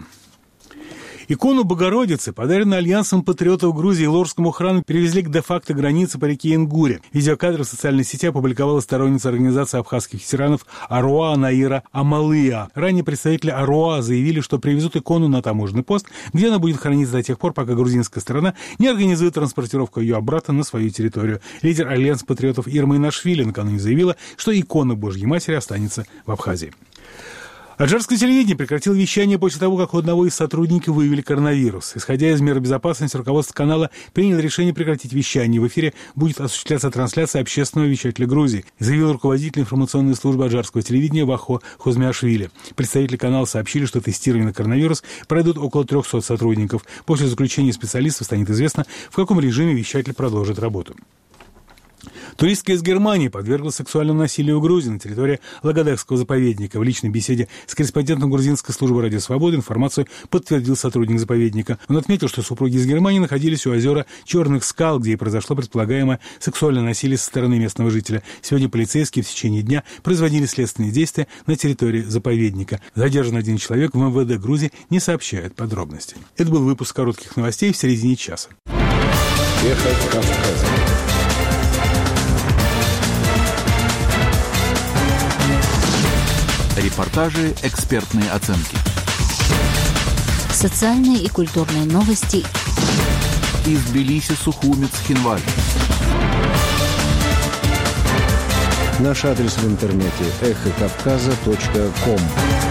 Икону Богородицы, подаренную Альянсом патриотов Грузии и Лорскому храму, перевезли к де-факто границе по реке Ингуре. Видеокадры в социальной сети опубликовала сторонница организации абхазских ветеранов Аруа Наира Амалыя. Ранее представители Аруа заявили, что привезут икону на таможенный пост, где она будет храниться до тех пор, пока грузинская сторона не организует транспортировку ее обратно на свою территорию. Лидер Альянса патриотов Ирма Инашвили накануне заявила, что икона Божьей Матери останется в Абхазии. Аджарское телевидение прекратило вещание после того, как у одного из сотрудников выявили коронавирус. Исходя из мер безопасности, руководство канала приняло решение прекратить вещание. В эфире будет осуществляться трансляция общественного вещателя Грузии, заявил руководитель информационной службы аджарского телевидения Вахо Хузмиашвили. Представители канала сообщили, что тестирование на коронавирус пройдут около 300 сотрудников. После заключения специалистов станет известно, в каком режиме вещатель продолжит работу. Туристка из Германии подверглась сексуальному насилию в Грузии на территории Лагодехского заповедника. В личной беседе с корреспондентом грузинской службы «Радио Свобода» информацию подтвердил сотрудник заповедника. Он отметил, что супруги из Германии находились у озера Черных скал, где и произошло предполагаемое сексуальное насилие со стороны местного жителя. Сегодня полицейские в течение дня производили следственные действия на территории заповедника. Задержан один человек, в МВД Грузии не сообщают подробностей. Это был выпуск коротких новостей в середине часа. Эхо Кавказа. Репортажи, экспертные оценки. Социальные и культурные новости. Из Тбилиси, Сухуми, Цхинвали. Наш адрес в интернете эхокавказа.ком.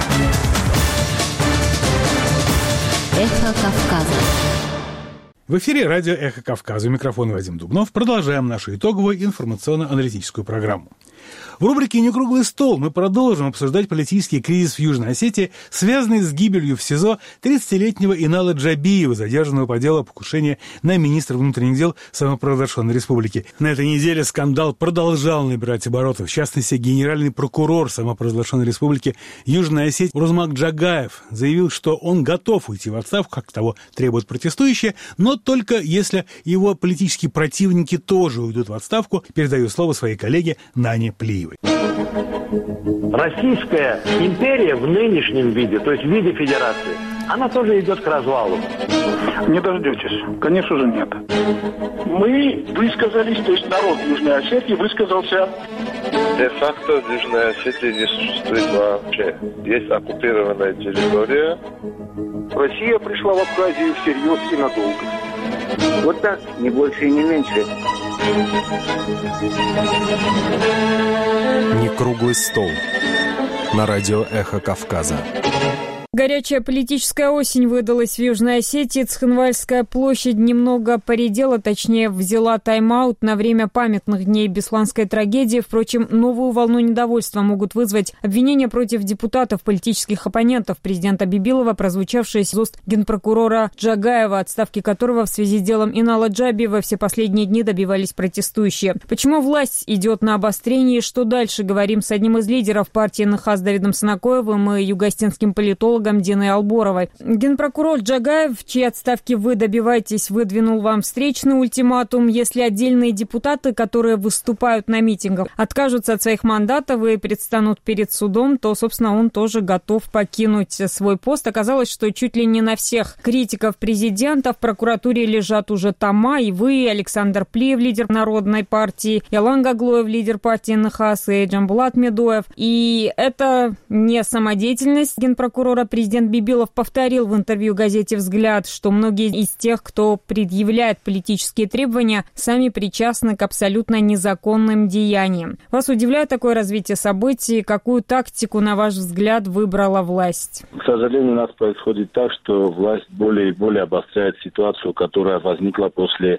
Эхо Кавказа. В эфире радио «Эхо Кавказа». У микрофона Вадим Дубнов. Продолжаем нашу итоговую информационно-аналитическую программу. В рубрике «Некруглый стол» мы продолжим обсуждать политический кризис в Южной Осетии, связанный с гибелью в СИЗО 30-летнего Инала Джабиева, задержанного по делу о покушении на министра внутренних дел самопровозглашенной республики. На этой неделе скандал продолжал набирать обороты. В частности, генеральный прокурор самопровозглашенной республики Южной Осетии Урзмак Джагаев заявил, что он готов уйти в отставку, как того требуют протестующие, но только если его политические противники тоже уйдут в отставку. Передаю слово своей коллеге Нане Плиевой. Российская империя в нынешнем виде, то есть в виде федерации, она тоже идет к развалу. Не дождетесь. Конечно же, нет. Мы высказались, то есть народ Южной Осетии высказался. Де-факто в Южной Осетии не существует вообще. Есть оккупированная территория. Россия пришла в Абхазию всерьез и надолго. Вот так, не больше и не меньше. Некруглый стол на радио «Эхо Кавказа». Горячая политическая осень выдалась в Южной Осетии. Цхинвальская площадь немного поредела, точнее, взяла тайм-аут на время памятных дней Бесланской трагедии. Впрочем, новую волну недовольства могут вызвать обвинения против депутатов, политических оппонентов президента Бибилова, прозвучавшие из уст генпрокурора Джагаева, отставки которого в связи с делом Инала Джабиева все последние дни добивались протестующие. Почему власть идет на обострение и что дальше? Говорим с одним из лидеров партии НХАС Давидом Санакоевым и югостинским политологом Диной Алборовой. Генпрокурор Джагаев, чьей отставки вы добиваетесь, выдвинул вам встречный ультиматум. Если отдельные депутаты, которые выступают на митингах, откажутся от своих мандатов и предстанут перед судом, то, собственно, он тоже готов покинуть свой пост. Оказалось, что чуть ли не на всех критиков президента в прокуратуре лежат уже тома. И вы, Александр Плиев, лидер Народной партии, Ялан Гаглоев, лидер партии НХАС, и Джамбулат Медоев. И это не самодеятельность генпрокурора президент Бибилов повторил в интервью газете «Взгляд», что многие из тех, кто предъявляет политические требования, сами причастны к абсолютно незаконным деяниям. Вас удивляет такое развитие событий? Какую тактику, на ваш взгляд, выбрала власть? К сожалению, у нас происходит так, что власть более и более обостряет ситуацию, которая возникла после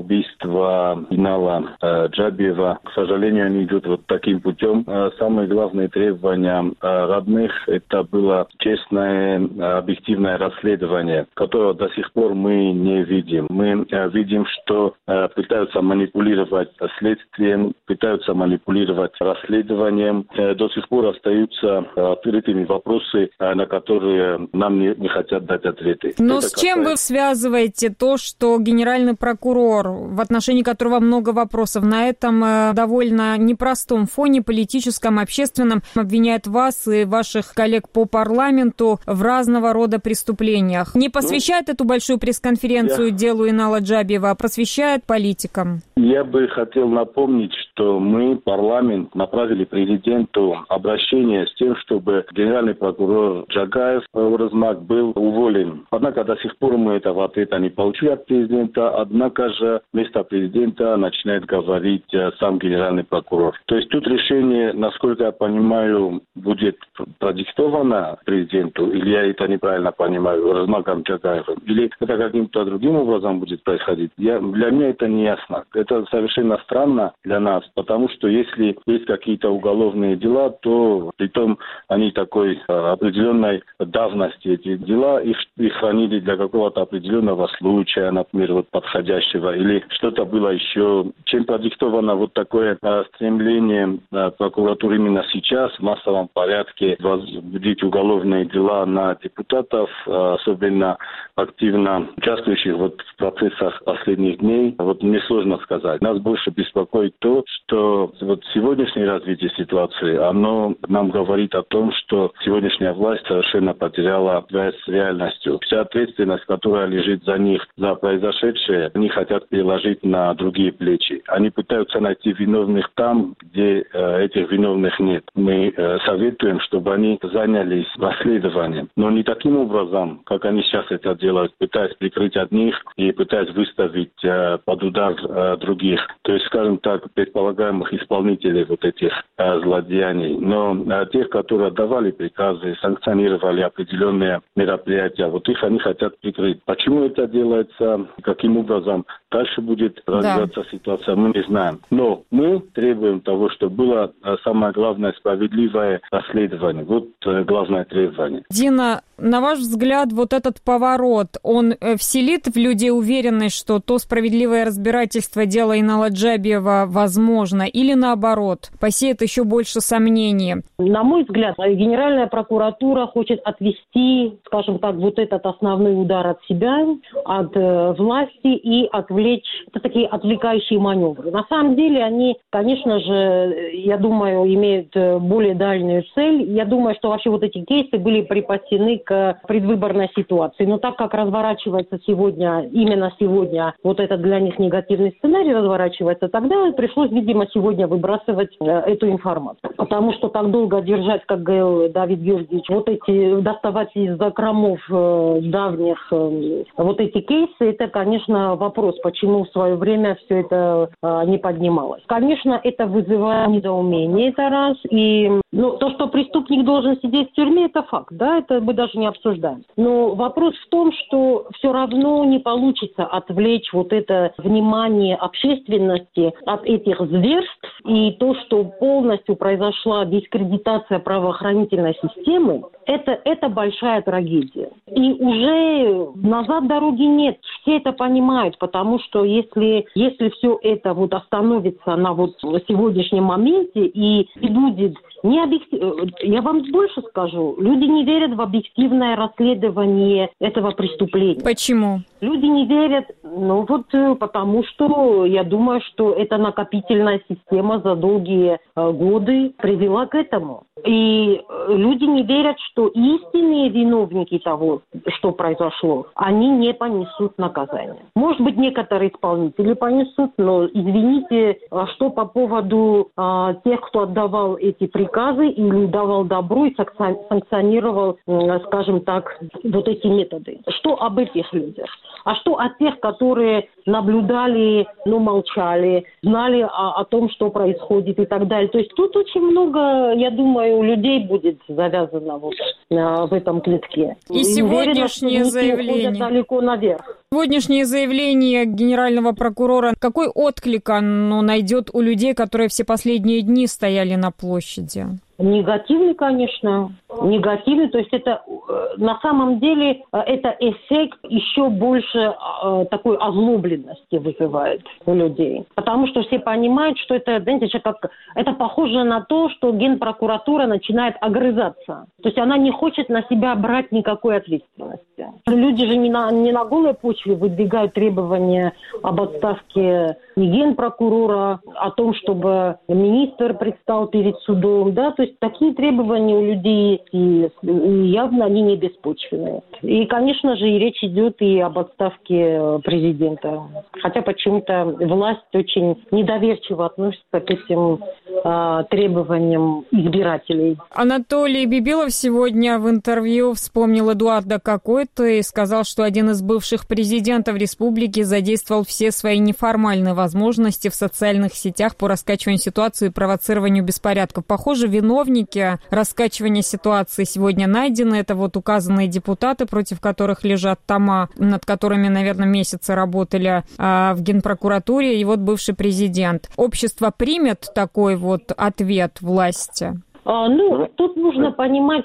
убийства генерала Джабиева. К сожалению, они идут вот таким путем. Самые главные требования родных – это было честное, объективное расследование, которого до сих пор мы не видим. Мы видим, что пытаются манипулировать следствием, пытаются манипулировать расследованием. До сих пор остаются открытыми вопросы, на которые нам не хотят дать ответы. Но с чем вы связываете то, что генеральный прокурор, в отношении которого много вопросов, на этом довольно непростом фоне политическом, общественном, обвиняет вас и ваших коллег по парламенту в разного рода преступлениях? Не посвящает эту большую пресс-конференцию делу Инала Джабиева, а просвещает политикам? Я бы хотел напомнить, что мы, парламент, направили президенту обращение с тем, чтобы генеральный прокурор Джагаев Оразмак был уволен. Однако до сих пор мы этого ответа не получили от президента, однако же вместо президента начинает говорить сам генеральный прокурор. То есть тут решение, насколько я понимаю, будет продиктовано президенту, или я это неправильно понимаю, Оразмаком Джагаевым, или это каким-то другим образом будет происходить. Для меня это не ясно. Это совершенно странно для нас, потому что если есть какие-то уголовные дела, то притом они такой определенной давности, эти дела, их хранили для какого-то определенного случая, например, вот подходящего, или что-то было еще. Чем продиктовано вот такое стремление прокуратуры именно сейчас в массовом порядке возбудить уголовные дела на депутатов, особенно активно участвующих вот в процессах последних дней, вот мне сложно сказать. Нас больше беспокоит то, что вот сегодняшнее развитие ситуации, оно нам говорит о том, что сегодняшняя власть совершенно потеряла связь с реальностью. Вся ответственность, которая лежит за них, за произошедшее, они хотят переложить на другие плечи. Они пытаются найти виновных там, где этих виновных нет. Мы советуем, чтобы они занялись расследованием, но не таким образом, как они сейчас это делают, пытаясь прикрыть одних и пытаясь выставить под удар других. То есть, скажем так, предполагаемых исполнителей вот этих злодеяний. Но тех, которые отдавали приказы, санкционировали определенные мероприятия, вот их они хотят прикрыть. Почему это делается, каким образом дальше будет развиваться ситуация, мы не знаем. Но мы требуем того, чтобы было самое главное справедливое расследование. Вот главное требование. Дина, на ваш взгляд, вот этот поворот, он вселит в людей уверенность, что то справедливое разбирательство дела Инала Джабиева возможно, или наоборот, посеет еще больше сомнений? На мой взгляд, Генеральная прокуратура хочет отвести, скажем так, вот этот основной удар от себя, от власти и отвлечь, это такие отвлекающие маневры. На самом деле они, конечно же, я думаю, имеют более дальнюю цель. Я думаю, что вообще вот эти кейсы были припасены к предвыборной ситуации. Но так как разворачивается сегодня, именно сегодня, вот этот для них негативный сценарий разворачивается, тогда пришлось, видимо, сегодня выбрасывать эту информацию. Потому что так долго держать, как говорил Давид Георгиевич, вот эти, доставать из закромов давних вот эти кейсы, это, конечно, вопрос, почему в свое время все это не поднималось. Конечно, это вызывает недоумение, это раз. И то, что преступник должен сидеть в тюрьме, это факт, да, это мы даже не обсуждаем. Но вопрос в том, что все равно не получится отвлечь вот это внимание общественности от этих зверств, и то, что полностью произошла дискредитация правоохранительной системы, это большая трагедия. И уже назад дороги нет. Все это понимают, потому что если все это вот остановится на вот сегодняшнем моменте и будет не я вам больше скажу, люди не верят в объективное расследование этого преступления. Почему? Люди не верят, потому что я думаю, что эта накопительная система за долгие годы привела к этому. И люди не верят, что истинные виновники того, что произошло, они не понесут наказание. Может быть, некоторые исполнители понесут, но, извините, что по поводу тех, кто отдавал эти приказы или давал добро и санкционировал, скажем так, вот эти методы. Что об этих людях? А что о тех, которые наблюдали, но молчали, знали о том, что происходит и так далее? То есть тут очень много, я думаю, у людей будет завязано в этом клетке. И сегодняшнее заявление далеко наверх. Сегодняшнее заявление генерального прокурора, какой отклик оно найдет у людей, которые все последние дни стояли на площади? Негативный, конечно. Негативный. То есть это на самом деле это эффект еще больше такой озлобленности вызывает у людей. Потому что все понимают, что это, знаете, это похоже на то, что Генпрокуратура начинает огрызаться. То есть она не хочет на себя брать никакой ответственности. Люди же не на голой почве выдвигают требования об отставке не Генпрокурора, о том, чтобы министр предстал перед судом. Да? То есть такие требования у людей есть, и явно они не беспочвенные. И, конечно же, и речь идет и об отставке президента. Хотя почему-то власть очень недоверчиво относится к этим требованиям избирателей. Анатолий Бибилов сегодня в интервью вспомнил Эдуарда Какойто и сказал, что один из бывших президентов республики задействовал все свои неформальные возможности в социальных сетях по раскачиванию ситуации и провоцированию беспорядков. Похоже, виновники раскачивания ситуации сегодня найдены. Это вот указанные депутаты, против которых лежат тома, над которыми, наверное, месяцы работали в Генпрокуратуре, и вот бывший президент. Общество примет такой вот ответ власти? Тут нужно понимать,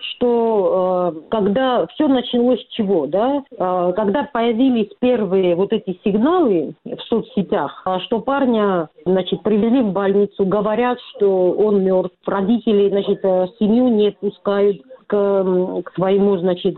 что когда все началось с чего, да? Когда появились первые вот эти сигналы в соцсетях, что парня, привезли в больницу, говорят, что он мертв, родители, семью не пускают к своему,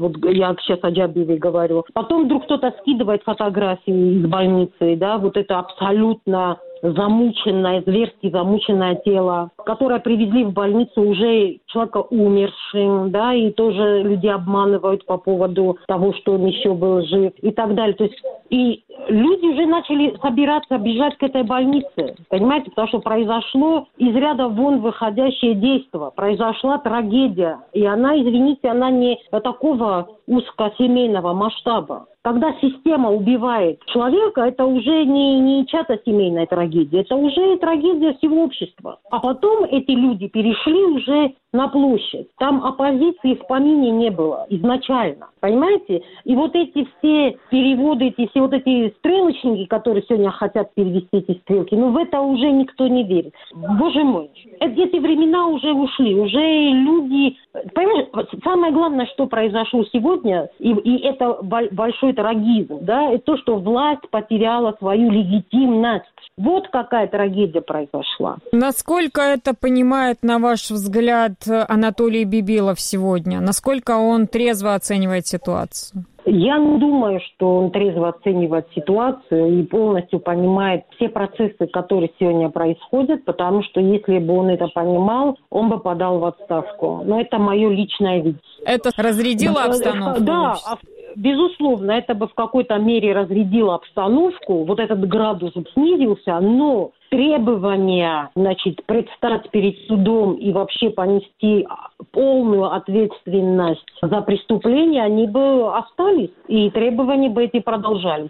я сейчас о Джабиеве говорю. Потом вдруг кто-то скидывает фотографии из больницы, да, вот это абсолютно замученное, зверски замученное тело, которое привезли в больницу уже человека умершим, да, и тоже люди обманывают по поводу того, что он еще был жив и так далее. То есть и люди уже начали собираться, бежать к этой больнице, понимаете, потому что произошло из ряда вон выходящее действие, произошла трагедия, и она, извините, она не такого узкосемейного масштаба. Когда система убивает человека, это уже не чья-то семейная трагедия, это уже трагедия всего общества. А потом эти люди перешли уже на площадь. Там оппозиции в помине не было изначально, понимаете? И вот эти все переводы, все вот эти стрелочники, которые сегодня хотят перевести эти стрелки, в это уже никто не верит. Боже мой, эти времена уже ушли, уже люди... Понимаешь, самое главное, что произошло сегодня, и это большой трагизм, да, это то, что власть потеряла свою легитимность. Вот какая трагедия произошла. Насколько это понимает, на ваш взгляд, Анатолий Бибилов сегодня? Насколько он трезво оценивает ситуацию? Я не думаю, что он трезво оценивает ситуацию и полностью понимает все процессы, которые сегодня происходят, потому что если бы он это понимал, он бы подал в отставку. Но это мое личное видение. Это разрядило обстановку? Да, безусловно, это бы в какой-то мере разрядило обстановку, вот этот градус снизился, но требования, предстать перед судом и вообще понести полную ответственность за преступление, они бы остались, и требования бы эти продолжались.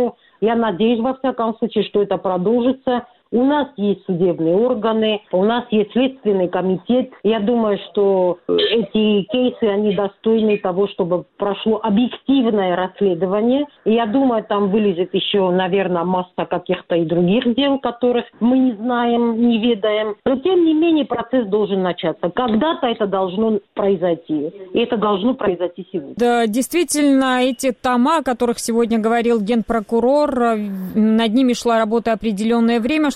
Я надеюсь, во всяком случае, что это продолжится. У нас есть судебные органы, у нас есть следственный комитет. Я думаю, что эти кейсы, они достойны того, чтобы прошло объективное расследование. И я думаю, там вылезет еще, наверное, масса каких-то и других дел, которых мы не знаем, не ведаем. Но, тем не менее, процесс должен начаться. Когда-то это должно произойти. И это должно произойти сегодня. Да, действительно, эти тома, о которых сегодня говорил Генпрокурор, над ними шла работа определенное время.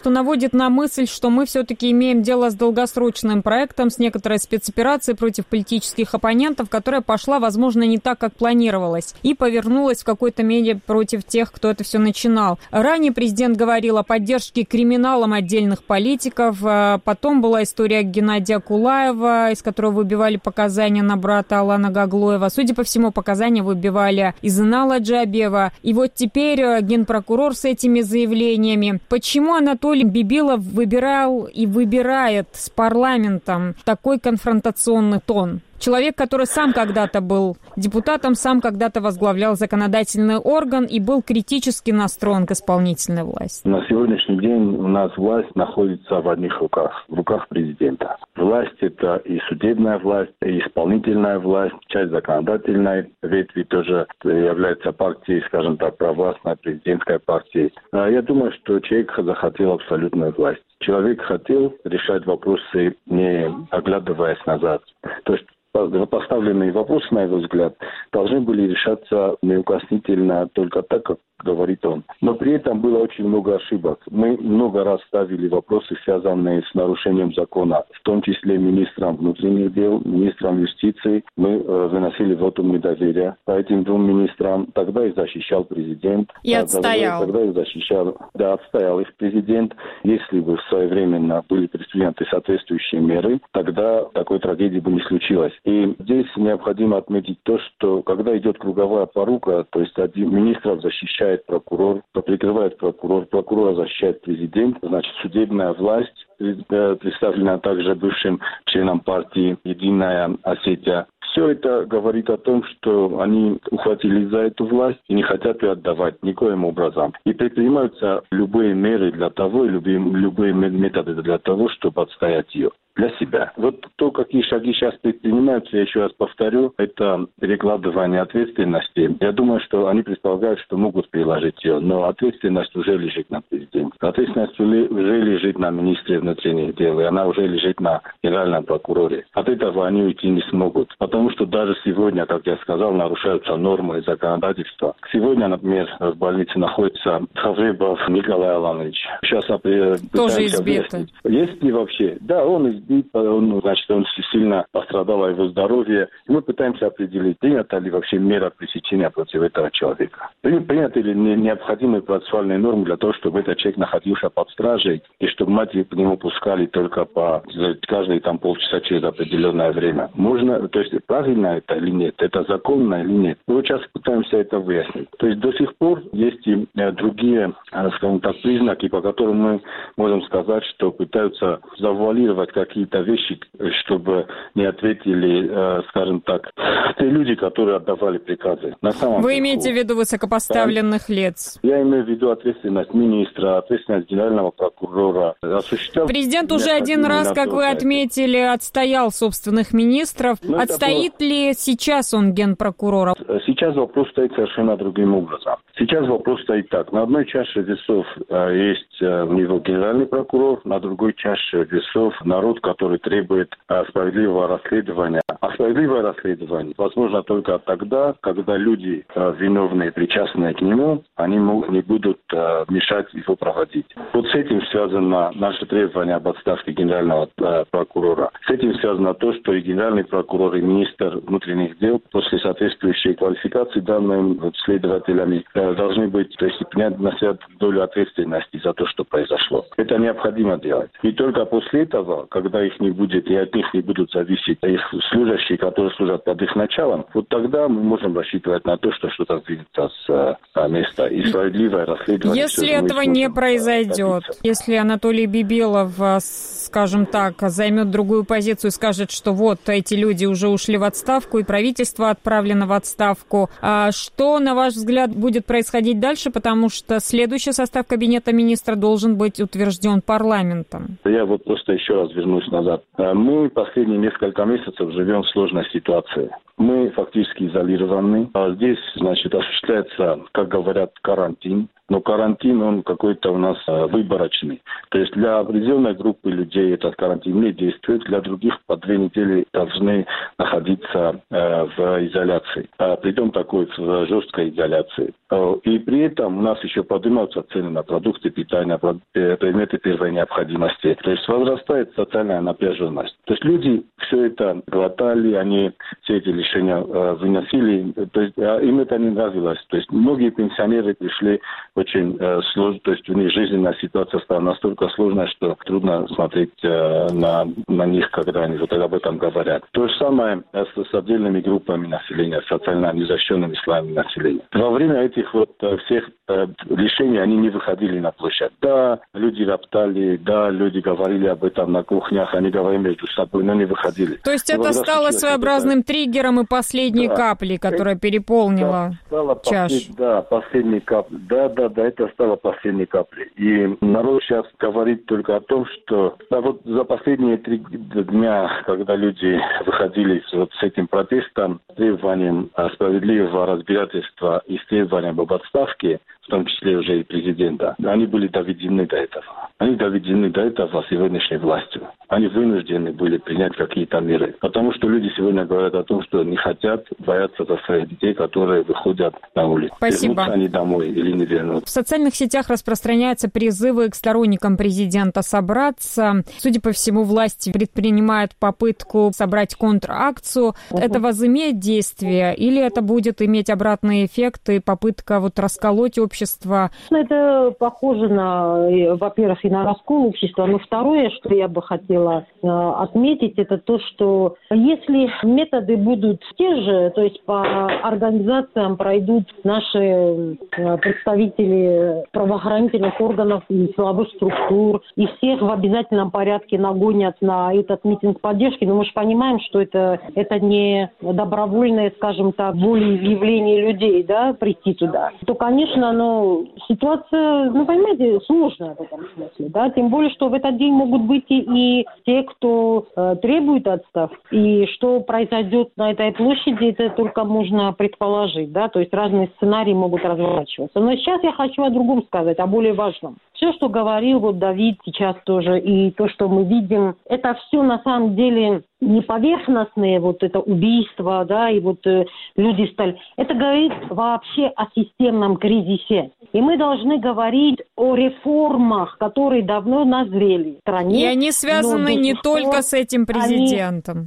что наводит на мысль, что мы все-таки имеем дело с долгосрочным проектом, с некоторой спецоперацией против политических оппонентов, которая пошла, возможно, не так, как планировалось, и повернулась в какой-то мере против тех, кто это все начинал. Ранее президент говорил о поддержке криминалом отдельных политиков, потом была история Геннадия Кулаева, из которого выбивали показания на брата Алана Гаглоева. Судя по всему, показания выбивали из Инала Джабиева. И вот теперь генпрокурор с этими заявлениями. Почему Анатолий Бибилов выбирал и выбирает с парламентом такой конфронтационный тон? Человек, который сам когда-то был депутатом, сам когда-то возглавлял законодательный орган и был критически настроен к исполнительной власти. На сегодняшний день у нас власть находится в одних руках, в руках президента. Власть – это и судебная власть, и исполнительная власть, часть законодательной ветви тоже является партией, скажем так, провластной президентской партией. Я думаю, что человек захотел абсолютную власть. Человек хотел решать вопросы, не оглядываясь назад. То есть поставленные вопросы, на его взгляд, должны были решаться неукоснительно только так, как говорит он. Но при этом было очень много ошибок. Мы много раз ставили вопросы, связанные с нарушением закона, в том числе министром внутренних дел, министром юстиции. Мы выносили вотум недоверия по этим двум министрам. Тогда их защищал президент. И отстоял. Тогда их защищал, отстоял их президент. Если бы своевременно были предприняты соответствующие меры, тогда такой трагедии бы не случилось. И здесь необходимо отметить то, что когда идет круговая порука, то есть один министров защищает прокурор, прикрывает прокурор, прокурора защищает президент, значит, судебная власть, представлена также бывшим членом партии «Единая Осетия». Все это говорит о том, что они ухватились за эту власть и не хотят ее отдавать никоим образом. И предпринимаются любые меры для того, любые методы для того, чтобы отстоять ее для себя. Вот то, какие шаги сейчас предпринимаются, я еще раз повторю, это перекладывание ответственности. Я думаю, что они предполагают, что могут приложить ее, но ответственность уже лежит на президенте. Ответственность уже лежит на министре внутренних дел, и она уже лежит на генеральном прокуроре. От этого они уйти не смогут. Потому что даже сегодня, как я сказал, нарушаются нормы законодательства. Сегодня, например, в больнице находится Хавребов Николай Аланович. Сейчас тоже избитый. Есть ли вообще? Да, он избит, он сильно пострадало его здоровье. И мы пытаемся определить, принята ли вообще мера пресечения против этого человека. Приняты ли необходимые процессуальные нормы для того, чтобы этот человек находился под стражей, и чтобы матери к нему пускали только по каждые полчаса через определенное время. Можно, то есть правильно это или нет, это законно или нет. Мы сейчас пытаемся это выяснить. То есть до сих пор есть и другие, скажем так, признаки, по которым мы можем сказать, что пытаются завуалировать какие-то вещи, чтобы не ответили, скажем так, те люди, которые отдавали приказы. На самом Вы имеете в виду высокопоставленных лиц? Я имею в виду ответственность министра, ответственность генерального прокурора. Президент уже один раз, как вы отметили, отстоял собственных министров. Отстоит ли сейчас он генпрокурора? Сейчас вопрос стоит совершенно другим образом. Сейчас вопрос стоит так. На одной чаше весов есть у него генеральный прокурор, на другой чаше весов народ, который требует справедливого расследования. А справедливое расследование возможно только тогда, когда люди, виновные, причастные к нему, они не будут мешать его проводить. Вот с этим связано наше требование об отставке генерального прокурора. С этим связано то, что и генеральный прокурор, и министр внутренних дел после соответствующей квалификации данными следователями должны быть, то есть принять на себя долю ответственности за то, что произошло. Это необходимо делать. И только после этого, когда их не будет, и от них не будут зависеть их служащие, которые служат под их началом, вот тогда мы можем рассчитывать на то, что что-то двинется с места. И справедливое расследование... Если этого не произойдет, если Анатолий Бибилов, скажем так, займет другую позицию и скажет, что вот эти люди уже ушли в отставку, и правительство отправлено в отставку, что, на ваш взгляд, будет происходить дальше, потому что следующий состав кабинета министра должен быть утвержден парламентом? Я просто еще раз вернусь назад. Мы последние несколько месяцев живем в сложной ситуации. Мы фактически изолированы. Здесь, значит, осуществляется, как говорят, карантин. Но карантин, он какой-то у нас выборочный. То есть для определенной группы людей этот карантин не действует, для других по 2 недели должны находиться в изоляции. Притом такой в жесткой изоляции. И при этом у нас еще поднимаются цены на продукты питания, предметы первой необходимости. То есть возрастает социальная напряженность. То есть люди все это глотали, они все эти лишения выносили. То есть им это не нравилось. То есть многие пенсионеры пришли очень сложно, то есть у них жизненная ситуация стала настолько сложной, что трудно смотреть на них, когда они вот об этом говорят. То же самое с отдельными группами населения, социально незащищенными слоями населения. Во время этих вот всех лишений они не выходили на площадь. Да, люди роптали, да, люди говорили об этом на кухнях, они говорили между собой, но не выходили. То есть это стало своеобразным триггером и последней каплей, которая переполнила чашу. Последней каплей. Да, это стало последней каплей. И народ сейчас говорит только о том, что вот за последние 3 дня, когда люди выходили вот с этим протестом, с требованием справедливого разбирательства и с требованием об отставке, в том числе уже и президента, они были доведены до этого. Они доведены до этого сегодняшней властью. Они вынуждены были принять какие-то меры. Потому что люди сегодня говорят о том, что не хотят, боятся за своих детей, которые выходят на улицу. Спасибо. Вернутся они домой или не вернутся. В социальных сетях распространяются призывы к сторонникам президента собраться. Судя по всему, власти предпринимают попытку собрать контракцию. Это возымеет действие или это будет иметь обратный эффект и попытка вот расколоть общество? Это похоже на, во-первых, и на раскол общества. Но второе, что я бы хотела отметить, это то, что если методы будут те же, то есть по организациям пройдут наши представители правоохранительных органов и силовых структур, и всех в обязательном порядке нагонят на этот митинг поддержки, но мы же понимаем, что это не добровольное, скажем так, волеизъявление людей, да, прийти туда, то, конечно, ситуация, понимаете, сложная в этом смысле, да, тем более, что в этот день могут быть и те, кто требует отставки, и что произойдет на этой площади, это только можно предположить, да, то есть разные сценарии могут разворачиваться. Но сейчас я хочу о другом сказать, о более важном. Все, что говорил Давид сейчас тоже, и то, что мы видим, это все на самом деле не поверхностные вот это убийство, да, и вот люди стали. Это говорит вообще о системном кризисе. И мы должны говорить о реформах, которые давно назрели в стране. И они связаны не только с этим президентом.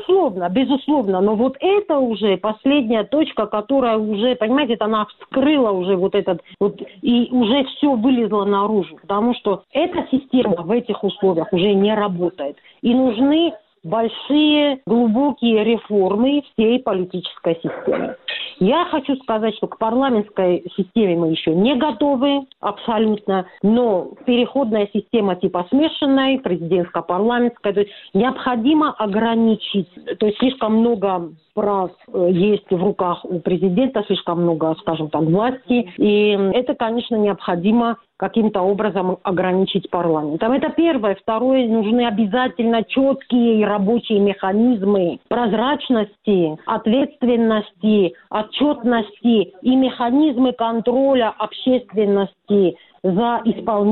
Безусловно. Но вот это уже последняя точка, которая уже, понимаете, она вскрыла уже вот этот, вот, и уже все вылезло наружу. Потому что эта система в этих условиях уже не работает. И нужны большие, глубокие реформы всей политической системы. Я хочу сказать, что к парламентской системе мы еще не готовы абсолютно, но переходная система типа смешанной, президентско-парламентская, то есть необходимо ограничить, то есть слишком много прав есть в руках у президента, слишком много, скажем так, власти, и это, конечно, необходимо каким-то образом ограничить парламентом. Это первое. Второе, нужны обязательно четкие и рабочие механизмы прозрачности, ответственности, отчетности и механизмы контроля общественности за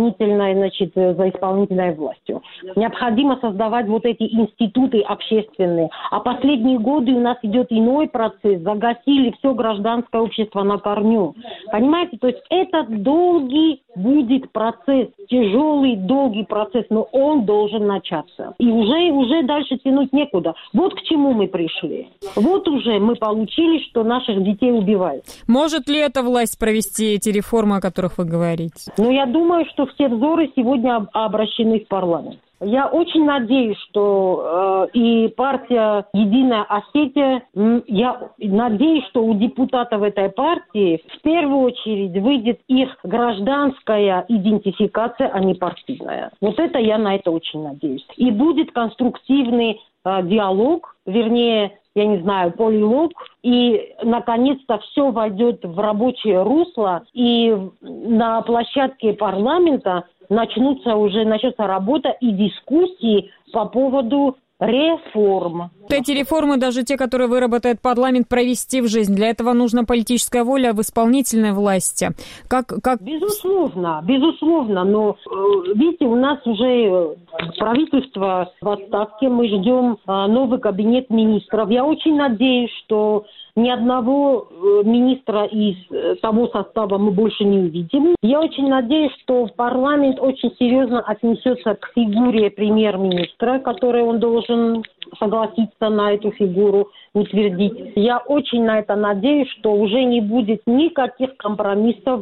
исполнительной властью. Необходимо создавать вот эти институты общественные. А последние годы у нас идет иной процесс. Загасили все гражданское общество на корню. Понимаете? То есть это долгий будет процесс. Тяжелый, долгий процесс. Но он должен начаться. И уже дальше тянуть некуда. Вот к чему мы пришли. Вот уже мы получили, что наших детей убивают. Может ли эта власть провести эти реформы, о которых вы говорите? Я думаю, что все взоры сегодня обращены в парламент. Я очень надеюсь, что и партия «Единая Осетия», я надеюсь, что у депутатов этой партии в первую очередь выйдет их гражданская идентификация, а не партийная. Вот это я на это очень надеюсь. И будет конструктивный диалог, вернее, полилог, и, наконец-то, все войдет в рабочее русло, и на площадке парламента начнется работа и дискуссии по поводу реформ. Эти реформы, даже те, которые выработает парламент, провести в жизнь. Для этого нужна политическая воля в исполнительной власти. Как... Безусловно. Но, видите, у нас уже правительство в отставке. Мы ждем новый кабинет министров. Я очень надеюсь, что ни одного министра из того состава мы больше не увидим. Я очень надеюсь, что парламент очень серьезно отнесется к фигуре премьер-министра, который он должен согласиться на эту фигуру, утвердить. Я очень на это надеюсь, что уже не будет никаких компромиссов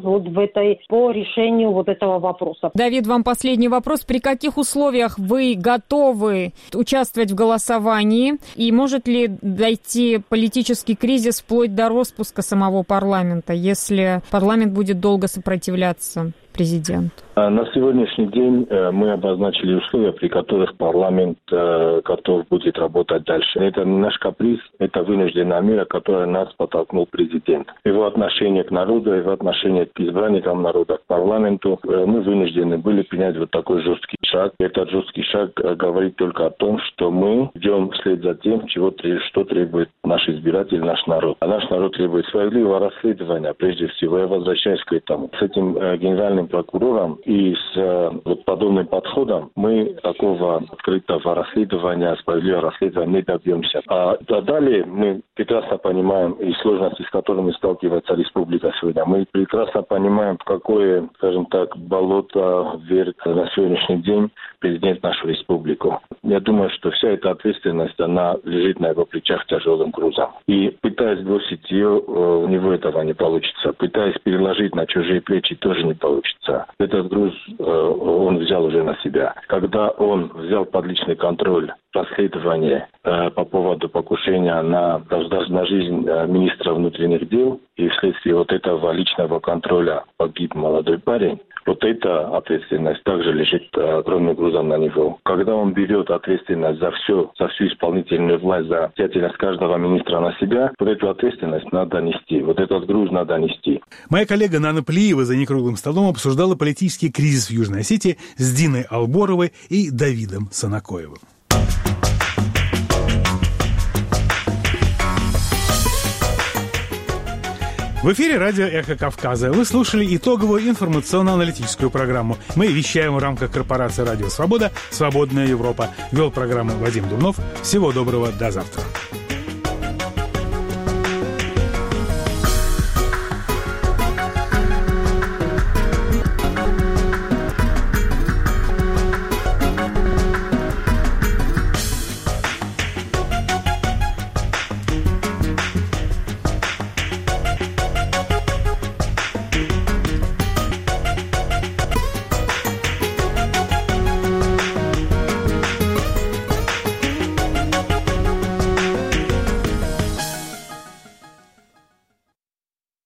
по решению этого вопроса. Давид, вам последний вопрос. При каких условиях вы готовы участвовать в голосовании? И может ли дойти политический кризис вплоть до распуска самого парламента, если парламент будет долго сопротивляться президенту? На сегодняшний день мы обозначили условия, при которых парламент готов будет работать дальше. Это не наш каприз, это вынужденная мера, которая нас подтолкнул президент. Его отношение к народу, его отношение к избранникам народа, к парламенту, мы вынуждены были принять такой жесткий шаг. Этот жесткий шаг говорит только о том, что мы идем вслед за тем, что требует наш избиратель, наш народ. А наш народ требует справедливого расследования, прежде всего. Я возвращаюсь к этому. С этим генеральным прокурором и с подобным подходом мы такого открытого расследования, справедливого расследования не добьемся. А далее мы прекрасно понимаем и сложности, с которыми сталкивается республика сегодня. Мы прекрасно понимаем, в какое, скажем так, болото вверх на сегодняшний день президент нашу республику. Я думаю, что вся эта ответственность, она лежит на его плечах тяжелым грузом. И пытаясь бросить ее, у него этого не получится. Пытаясь переложить на чужие плечи, тоже не получится. Этот груз он взял уже на себя. Когда он взял под личный контроль расследование по поводу покушения на жизнь министра внутренних дел, и вследствие этого личного контроля погиб молодой парень, эта ответственность также лежит огромным грузом на него. Когда он берет ответственность за всю исполнительную власть, за деятельность каждого министра на себя, эту ответственность надо нести. Этот груз надо нести. Моя коллега Нана Плиева за некруглым столом обсуждала политический кризис в Южной Осетии с Диной Алборовой и Давидом Санакоевым. В эфире радио «Эхо Кавказа». Вы слушали итоговую информационно-аналитическую программу. Мы вещаем в рамках корпорации «Радио Свобода», «Свободная Европа». Вел программу Вадим Дубнов. Всего доброго, до завтра.